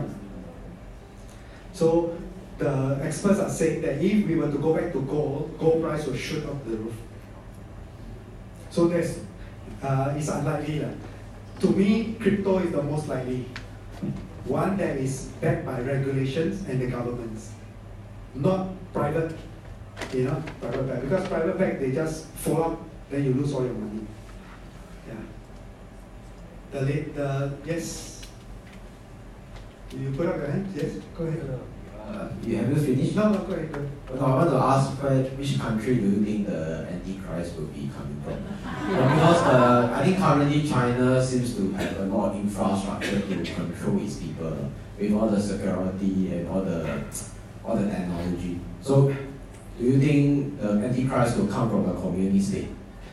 So the experts are saying that if we were to go back to gold, gold price will shoot up the roof. So that's uh, it's unlikely. Uh. To me, crypto is the most likely. One that is backed by regulations and the governments, not private, you know, private bank. Because private bank, they just fall up, then you lose all your money. Yeah. The late, the yes. You put up your hand? Yes, go ahead. Uh, you haven't finished? No, no, go ahead. Go ahead. No, I want to ask where, which country do you think the Antichrist will be coming from? Well, because uh, I think currently China seems to have a lot of infrastructure to control its people with all the security and all the all the technology. So, do you think the Antichrist will come from a communist state?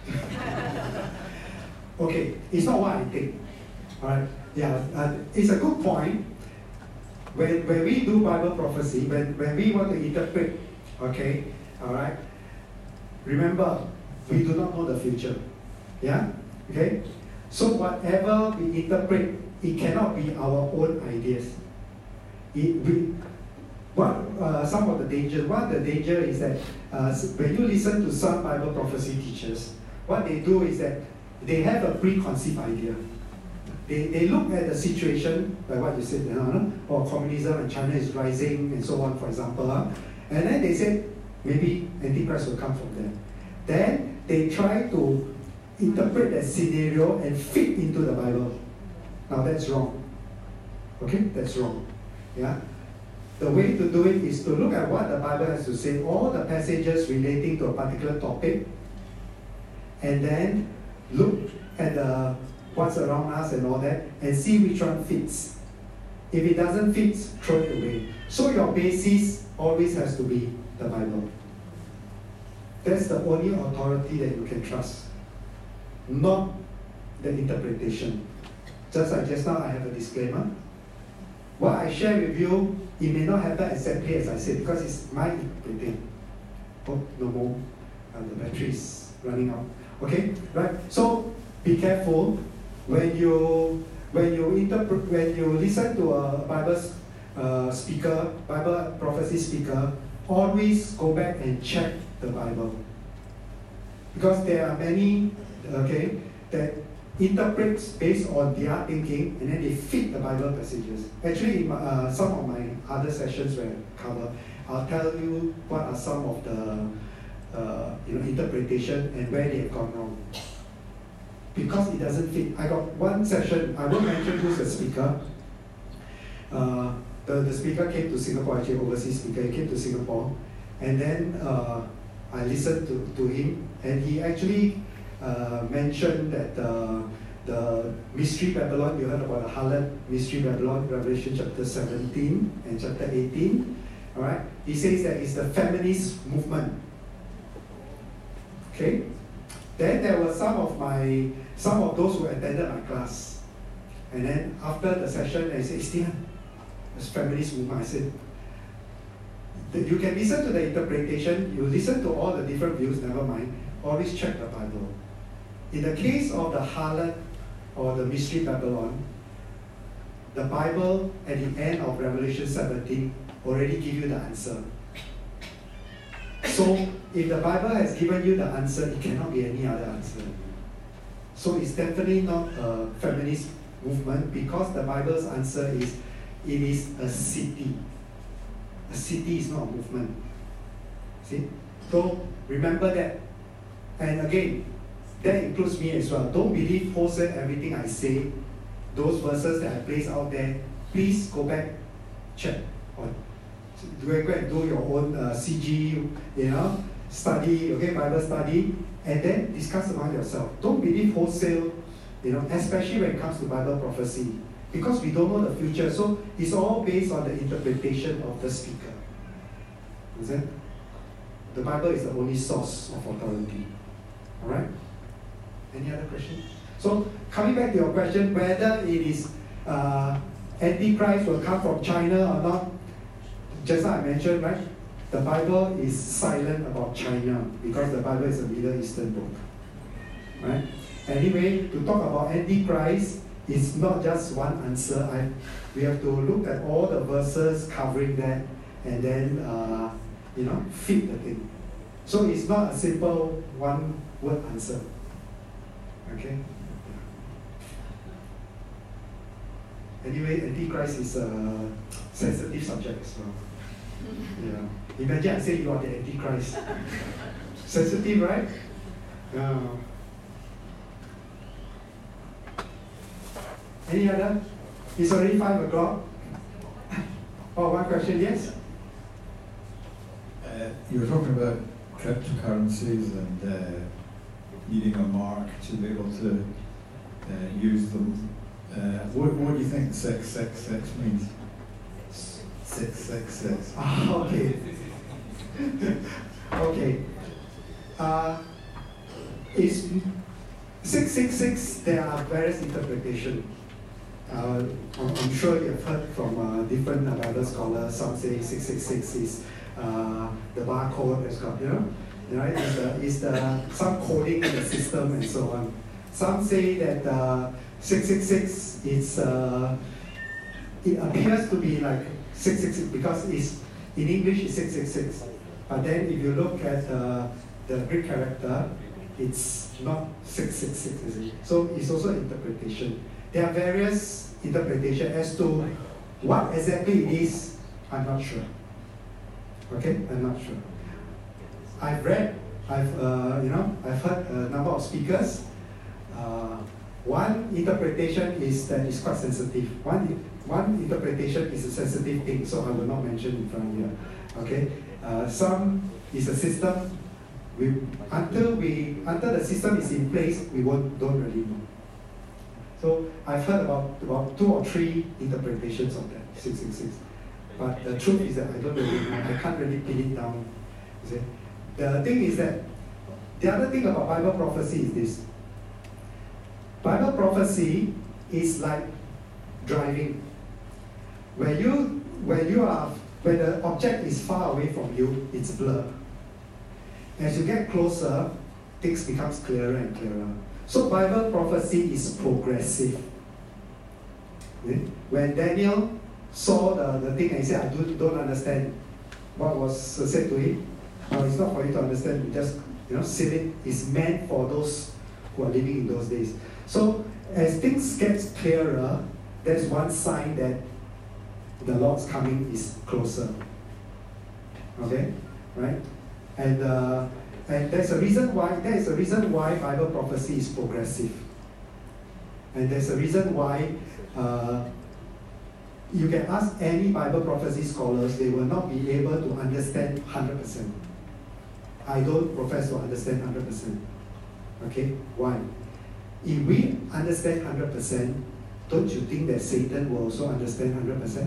Okay, it's not what I think. Alright, yeah, uh, it's a good point. When, when we do Bible prophecy, when, when we want to interpret, okay, all right, remember, we do not know the future, yeah, okay? So whatever we interpret, it cannot be our own ideas. It, we, what, uh, some of the danger, one of the danger is that uh, when you listen to some Bible prophecy teachers, what they do is that they have a preconceived idea. They, they look at the situation, like what you said, you know, or communism and China is rising and so on, for example, uh, and then they say maybe Antichrist will come from there. Then they try to interpret that scenario and fit into the Bible. Now that's wrong. Okay, that's wrong. Yeah. The way to do it is to look at what the Bible has to say, all the passages relating to a particular topic, and then look at the what's around us and all that, and see which one fits. If it doesn't fit, throw it away. So your basis always has to be the Bible. That's the only authority that you can trust, not the interpretation. Just like just now, I have a disclaimer. What I share with you, it may not happen exactly as I said, because it's my interpreting. Oh, no more. Uh, the battery is running out. Okay, right? So be careful when you when you interpret when you listen to a Bible uh, speaker, Bible prophecy speaker. Always go back and check the Bible, because there are many, okay, that interprets based on their thinking, and then they fit the Bible passages. Actually, in my, uh, some of my other sessions where I cover, I'll tell you what are some of the uh, you know, interpretation and where they have gone wrong. Because it doesn't fit. I got one session, I won't mention who's the speaker. Uh, the, the speaker came to Singapore, actually overseas speaker, he came to Singapore, and then uh, I listened to, to him, and he actually Uh, mentioned that uh, the Mystery Babylon, you heard about the harlot Mystery Babylon, Revelation chapter seventeen and chapter eighteen, all right? He says that it's the feminist movement, okay? Then there were some of my, some of those who attended my class, and then after the session, they said, Stephen, it's feminist movement. I said, you can listen to the interpretation, you listen to all the different views, never mind, always check the Bible. In the case of the harlot or the Mystery Babylon, the Bible at the end of Revelation seventeen already give you the answer. So if the Bible has given you the answer, it cannot be any other answer. So it's definitely not a feminist movement, because the Bible's answer is, it is a city. A city is not a movement. See? So remember that. And again, that includes me as well. Don't believe wholesale everything I say. Those verses that I place out there, please go back, check. Or go and do your own uh, C G, you know, study, okay, Bible study, and then discuss among yourself. Don't believe wholesale, you know, especially when it comes to Bible prophecy, because we don't know the future. So it's all based on the interpretation of the speaker. Is it? The Bible is the only source of authority. All right? Any other question? So coming back to your question, whether it is uh, Antichrist will come from China or not, just like I mentioned, right? The Bible is silent about China, because the Bible is a Middle Eastern book, right? Anyway, to talk about Antichrist, it's not just one answer. I, we have to look at all the verses covering that, and then uh, you know, fit the thing. So it's not a simple one-word answer. Okay. Anyway, Antichrist is a sensitive subject as well. Yeah. Imagine I say you are the Antichrist. Sensitive, right? Yeah. Any other? It's already five o'clock. Oh, one question, yes? Uh, you were talking about cryptocurrencies and uh, needing a mark to be able to uh, use them. Uh, what, what do you think six six six means? six six six. Ah, okay. Okay. Uh, it's six six six, there are various interpretations. Uh, I'm, I'm sure you've heard from uh, different uh, Bible scholars. Some say six six six is uh, the barcode that's got, you know, right? Is the, is the some coding in the system and so on. Some say that uh, six six six is uh, it appears to be like six six six because it's in English it's six six six, but then if you look at uh, the Greek character, it's not six six six, is it? So it's also interpretation. There are various interpretations as to what exactly it is. I'm not sure. Okay, I'm not sure. I've read I've, uh, you know, I've heard a number of speakers. Uh, one interpretation is that it's quite sensitive. One, one interpretation is a sensitive thing, so I will not mention in front here. Okay. Uh, some is a system. We until we until the system is in place, we won't don't really know. So I've heard about about two or three interpretations of that six six six. But the truth is that I don't really know. I can't really pin it down. You see? The thing is that the other thing about Bible prophecy is this. Bible prophecy is like driving. When you when you are when the object is far away from you, it's blurred. As you get closer, things becomes clearer and clearer. So Bible prophecy is progressive. When Daniel saw the, the thing and he said, I do, don't understand what was said to him, no, it's not for you to understand, you just you know, seal it. It's meant for those who are living in those days. So as things get clearer, that's one sign that the Lord's coming is closer. Okay? Right? And uh, and there's a reason why there is a reason why Bible prophecy is progressive. And there's a reason why uh, you can ask any Bible prophecy scholars, they will not be able to understand one hundred percent. I don't profess to understand one hundred percent. Okay? Why? If we understand one hundred percent, don't you think that Satan will also understand one hundred percent?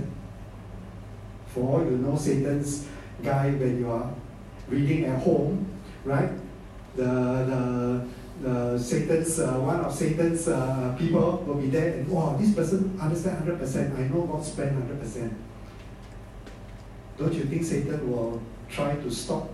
For all you know, Satan's guy, when you are reading at home, right? The the the Satan's uh, one of Satan's uh, people will be there, and wow, this person understands one hundred percent. I know God's plan one hundred percent. Don't you think Satan will try to stop?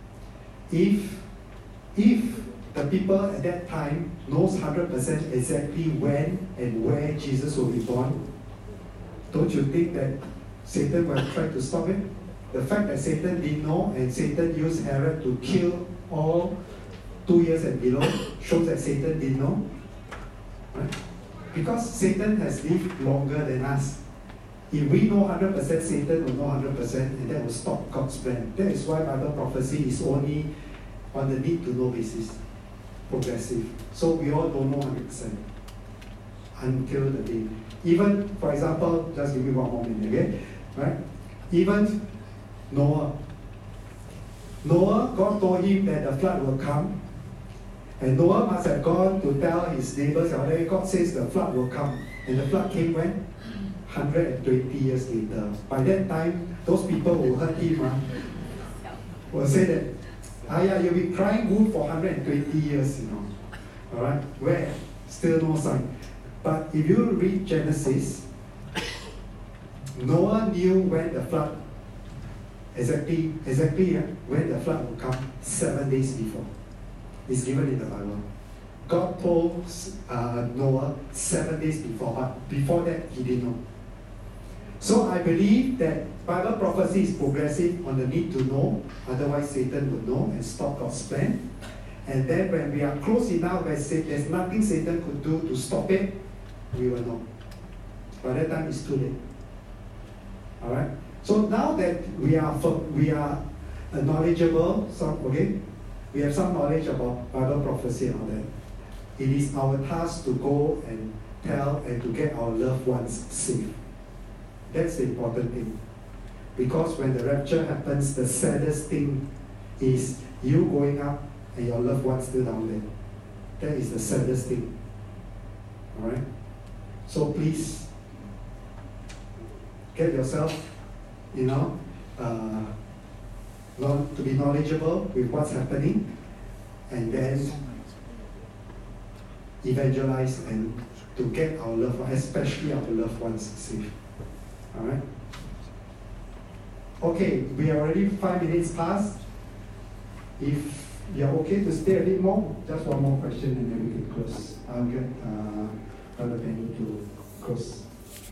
If if the people at that time knows one hundred percent exactly when and where Jesus will be born, don't you think that Satan will try to stop it? The fact that Satan didn't know and Satan used Herod to kill all two years and below shows that Satan didn't know. Right? Because Satan has lived longer than us. If we know one hundred percent, Satan will know one hundred percent, and that will stop God's plan. That is why Bible prophecy is only on the need-to-know basis, progressive. So we all don't know one hundred percent until the day. Even, for example, just give me one more minute, okay? Right? Even Noah. Noah, God told him that the flood will come. And Noah must have gone to tell his neighbors, God says the flood will come. And the flood came when? one hundred twenty years later. By that time, those people who heard him uh, will say that, ah yeah, you'll be crying wolf for one hundred twenty years, you know. Alright? Where? Still no sign. But if you read Genesis, Noah knew when the flood Exactly, exactly yeah, when the flood will come seven days before. It's given in the Bible. God told uh, Noah seven days before, but before that he didn't know. So I believe that Bible prophecy is progressive on the need to know, otherwise Satan would know and stop God's plan. And then when we are close enough where there's nothing Satan could do to stop it, we will know. By that time it's too late. Alright? So now that we are we are knowledgeable, some okay, we have some knowledge about Bible prophecy and all that. It is our task to go and tell and to get our loved ones safe. That's the important thing. Because when the rapture happens, the saddest thing is you going up and your loved ones still down there. That is the saddest thing. Alright? So please get yourself, you know, uh, to be knowledgeable with what's happening, and then evangelize and to get our loved ones, especially our loved ones, safe. All right. Okay, we are already five minutes past. If you're okay to stay a bit more, just one more question, and then we can close. I'll get uh, Brother Penny to close.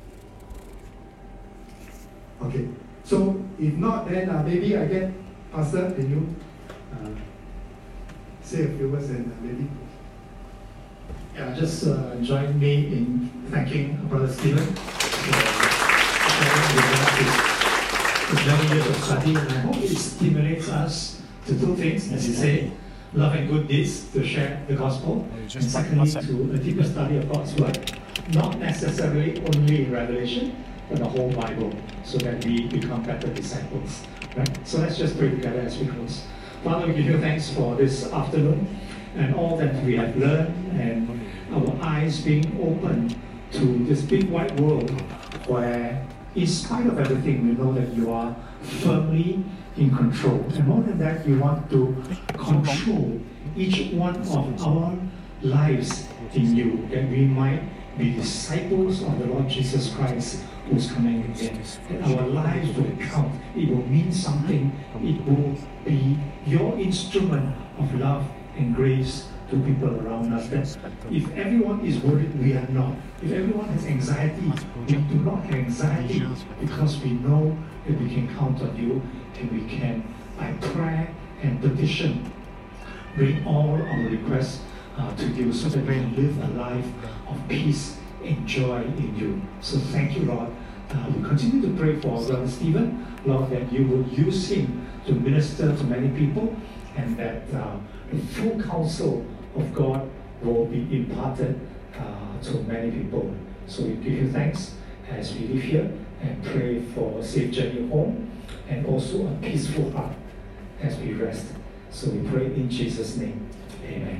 Okay. So if not, then uh, maybe I get Pastor, can you uh, say a few words and uh, maybe? Yeah, just uh, join me in thanking Brother Stephen for sharing with us his many years of study, and I hope it stimulates us to do things, as he said, love and good deeds to share the gospel, and secondly, to a deeper study of God's word, not necessarily only in Revelation, but the whole Bible, so that we become better disciples. Right? So let's just pray together as we close. Father, we give you thanks for this afternoon and all that we have learned, and our eyes being open to this big wide world where, in spite of everything, we know that you are firmly in control. And more than that, you want to control each one of our lives in you, that we might be disciples of the Lord Jesus Christ who's coming again. That our lives will count. It will mean something. It will be your instrument of love and grace to people around us. That if everyone is worried, we are not. If everyone has anxiety, we do not have anxiety, because we know that we can count on you, and we can, by prayer and petition, bring all our requests uh, to you, so that we can live a life of peace and joy in you. So thank you, Lord. Uh, we continue to pray for Brother Stephen, Lord, that you will use him to minister to many people, and that uh, the full counsel of God will be imparted uh, to many people. So we give you thanks as we live here, and pray for a safe journey home, and also a peaceful heart as we rest. So we pray in Jesus' name. Amen.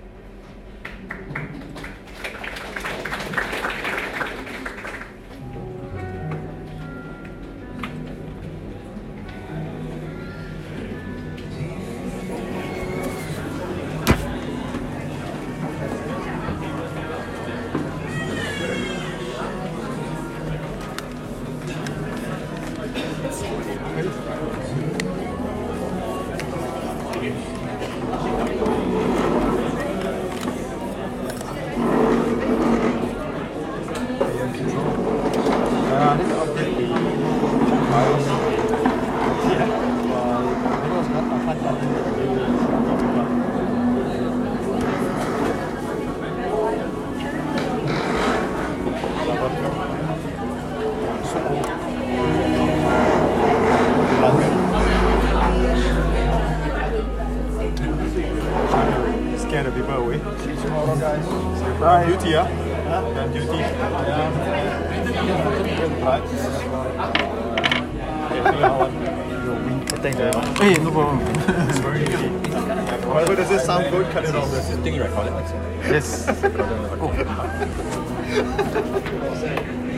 Scare the people away. See you tomorrow, guys. Bye. Duty, yeah? Huh? Yeah, duty. Right. Thank you. Hey, no problem. It's very easy. Whatever, does this sound good? Cut it off. I think you recorded. Yes. Oh.